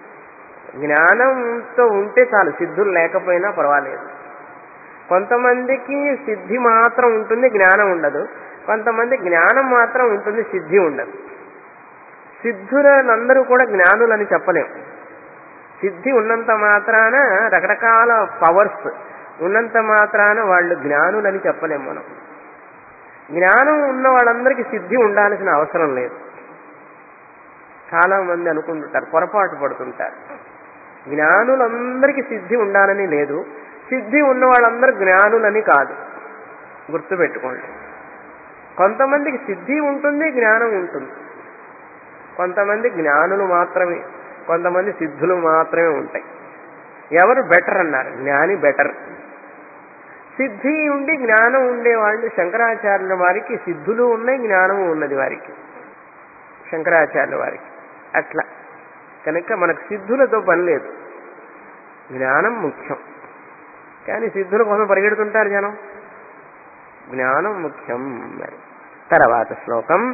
జ్ఞానంతో ఉంటే చాలు, సిద్ధులు లేకపోయినా పర్వాలేదు. కొంతమందికి సిద్ధి మాత్రం ఉంటుంది, జ్ఞానం ఉండదు. కొంతమంది జ్ఞానం మాత్రం ఉంటుంది, సిద్ధి ఉండదు. సిద్ధులందరూ కూడా జ్ఞానులని చెప్పలేము. సిద్ధి ఉన్నంత మాత్రాన రకరకాల పవర్స్ ఉన్నంత మాత్రాన వాళ్ళు జ్ఞానులని చెప్పలేం మనం. జ్ఞానం ఉన్న వాళ్ళందరికీ సిద్ధి ఉండాల్సిన అవసరం లేదు. చాలా మంది అనుకుంటుంటారు, పొరపాటు పడుతుంటారు. జ్ఞానులందరికీ సిద్ధి ఉండాలని లేదు, సిద్ధి ఉన్న వాళ్ళందరూ జ్ఞానులని కాదు. గుర్తుపెట్టుకోండి. కొంతమందికి సిద్ధి ఉంటుంది, జ్ఞానం ఉంటుంది. కొంతమంది జ్ఞానులు మాత్రమే, కొంతమంది సిద్ధులు మాత్రమే ఉంటాయి. ఎవరు బెటర్ అన్నారు? జ్ఞాని బెటర్. సిద్ధి ఉండి జ్ఞానం ఉండేవాళ్ళు శంకరాచార్యుల వారికి సిద్ధులు ఉన్నాయి, జ్ఞానము ఉన్నది వారికి, శంకరాచార్యుల వారికి. అట్లా కనుక మనకు సిద్ధులతో పని లేదు, జ్ఞానం ముఖ్యం. కానీ సిద్ధుల కోసం పరిగెడుతుంటారు జనం, జ్ఞానం ముఖ్యం. మరి తర్వాత శ్లోకం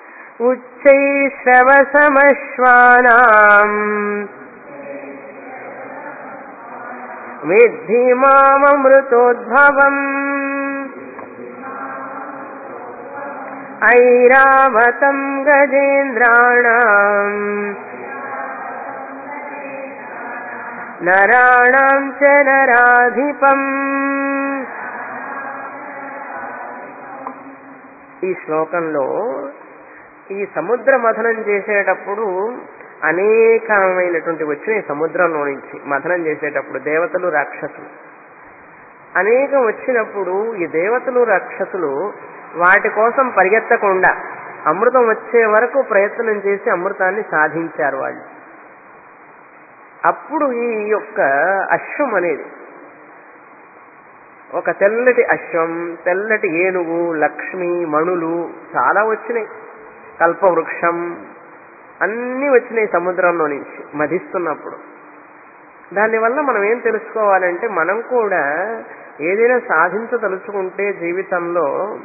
ఉచ్చైశ్రవసమశ్వానాం విద్ధి మామృతోద్భవం ఐరావతం గజేంద్రాణాం నరాణాం చ నరాధిపం. ఈ శ్లోకంలో ఈ సముద్ర మథనం చేసేటప్పుడు అనేకమైనటువంటి వచ్చినాయి. సముద్రంలో నుంచి మథనం చేసేటప్పుడు దేవతలు రాక్షసులు అనేకం వచ్చినప్పుడు ఈ దేవతలు రాక్షసులు వాటి కోసం పరిగెత్తకుండా అమృతం వచ్చే వరకు ప్రయత్నం చేసి అమృతాన్ని సాధించారు వాళ్ళు. అప్పుడు ఈ యొక్క అశ్వం అనేది ఒక తెల్లటి అశ్వం, తెల్లటి ఏనుగు, లక్ష్మి, మణులు చాలా వచ్చినాయి, కల్పవృక్షం అన్నీ వచ్చినాయి సముద్రంలో నుంచి మధిస్తున్నప్పుడు. దానివల్ల మనం ఏం తెలుసుకోవాలంటే మనం కూడా ఏదైనా సాధించదలుచుకుంటే జీవితంలో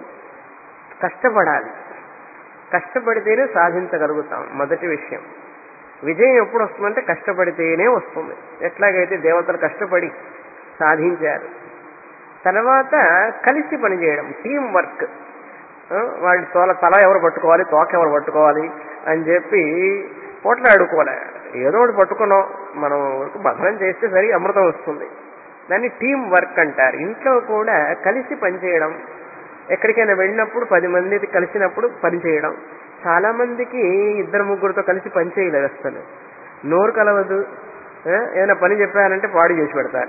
కష్టపడాలి. కష్టపడితేనే సాధించగలుగుతాం. మొదటి విషయం. విజయం ఎప్పుడు వస్తుందంటే కష్టపడితేనే వస్తుంది. ఎట్లాగైతే దేవతలు కష్టపడి సాధించారు. తర్వాత కలిసి పనిచేయడం, టీం వర్క్. వాళ్ళ తల ఎవరు పట్టుకోవాలి, తోక ఎవరు పట్టుకోవాలి అని చెప్పి పోట్లాడుకోవాలి. ఏదో ఒకటి పట్టుకున్నాం మనం, మథనం చేస్తే సరి అమృతం వస్తుంది. దాన్ని టీం వర్క్ అంటారు. ఇంట్లో కూడా కలిసి పనిచేయడం, ఎక్కడికైనా వెళ్ళినప్పుడు 10 మంది కలిసినప్పుడు పనిచేయడం. చాలా మందికి 2-3తో కలిసి పని చేయలేదు, అసలు నోరు కలవదు. ఏదైనా పని చెప్పారంటే పాడు చేసి పెడతారు.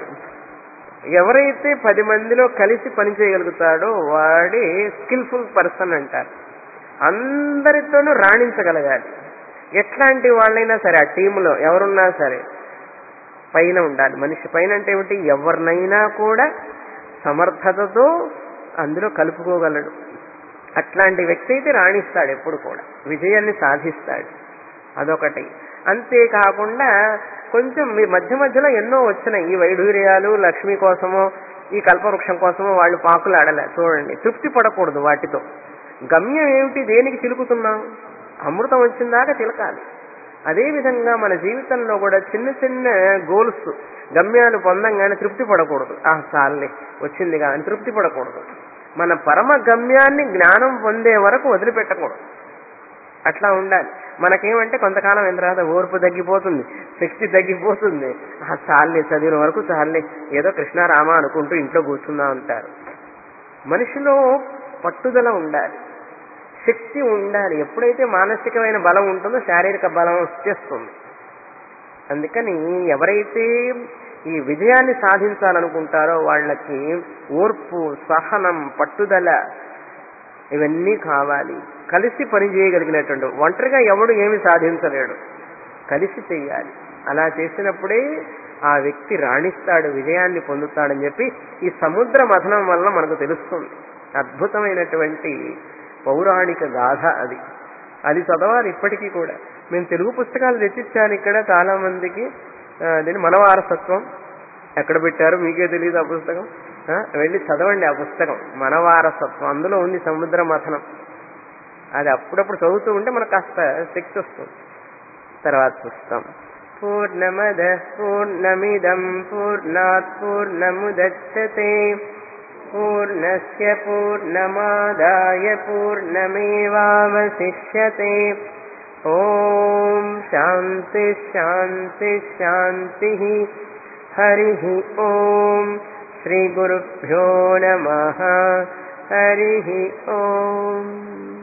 ఎవరైతే 10 మందిలో కలిసి పని చేయగలుగుతాడో వాడి స్కిల్ఫుల్ పర్సన్ అంటారు. అందరితోనూ రాణించగలగాలి. ఎట్లాంటి వాళ్ళైనా సరే, ఆ టీంలో ఎవరున్నా సరే పైన ఉండాలి. మనిషి పైన అంటే ఏమిటి? ఎవరినైనా కూడా సమర్థతతో అందులో కలుపుకోగలడు. అట్లాంటి వ్యక్తి అయితే రాణిస్తాడు, ఎప్పుడు కూడా విజయాన్ని సాధిస్తాడు. అదొకటి. అంతేకాకుండా కొంచెం మీ మధ్య మధ్యలో ఎన్నో వచ్చినాయి. ఈ వైఢూర్యాలు లక్ష్మి కోసమో ఈ కల్పవృక్షం కోసమో వాళ్ళు పాకులాడలే. చూడండి, తృప్తి పడకూడదు వాటితో. గమ్యం ఏమిటి? దేనికి చిలుకుతున్నాం? అమృతం వచ్చిందాకా చిలకాలి. అదేవిధంగా మన జీవితంలో కూడా చిన్న చిన్న గోల్స్, గమ్యాలు పొందంగానే తృప్తి పడకూడదు. చాలే వచ్చింది కానీ తృప్తి పడకూడదు. మన పరమ గమ్యాన్ని జ్ఞానం పొందే వరకు వదిలిపెట్టకూడదు. అట్లా ఉండాలి. మనకేమంటే కొంతకాలం అయిన తర్వాత ఓర్పు తగ్గిపోతుంది, శక్తి తగ్గిపోతుంది. చాలే, చదివిన వరకు చాలే, ఏదో కృష్ణారామ అనుకుంటూ ఇంట్లో కూర్చుందా ఉంటారు. మనిషిలో పట్టుదల ఉండాలి, శక్తి ఉండాలి. ఎప్పుడైతే మానసికమైన బలం ఉంటుందో శారీరక బలం వచ్చేస్తుంది. అందుకని ఎవరైతే ఈ విజయాన్ని సాధించాలనుకుంటారో వాళ్ళకి ఓర్పు, సహనం, పట్టుదల ఇవన్నీ కావాలి. కలిసి పని చేయగలిగినటువంటి, ఒంటరిగా ఎవడు ఏమి సాధించలేడు, కలిసి చెయ్యాలి. అలా చేసినప్పుడే ఆ వ్యక్తి రాణిస్తాడు, విజయాన్ని పొందుతాడని చెప్పి ఈ సముద్ర మథనం వల్ల మనకు తెలుస్తుంది. అద్భుతమైనటువంటి పౌరాణిక గాథ అది. అది చదవాలి ఇప్పటికీ కూడా. మేము తెలుగు పుస్తకాలు తెచ్చిచ్చాను ఇక్కడ చాలా మందికి. దీన్ని మన వారసత్వం ఎక్కడ పెట్టారో మీకే తెలియదు. ఆ పుస్తకం వెళ్ళి చదవండి. ఆ పుస్తకం మన వారసత్వం, అందులో ఉంది సముద్ర మథనం. అది అప్పుడప్పుడు చదువుతూ ఉంటే మనకు కాస్త శక్తి వస్తుంది. తర్వాత చూస్తాం. పూర్ణమద పూర్ణమిదం పూర్ణాత్ పూర్ణముదచ్యతే పూర్ణస్య పూర్ణమాదాయ పూర్ణమేవావశిష్యతే. ఓం శాంతి శాంతి శాంతి. హరి ఓం. శ్రీ గురుభ్యో నమః. హరి ఓం.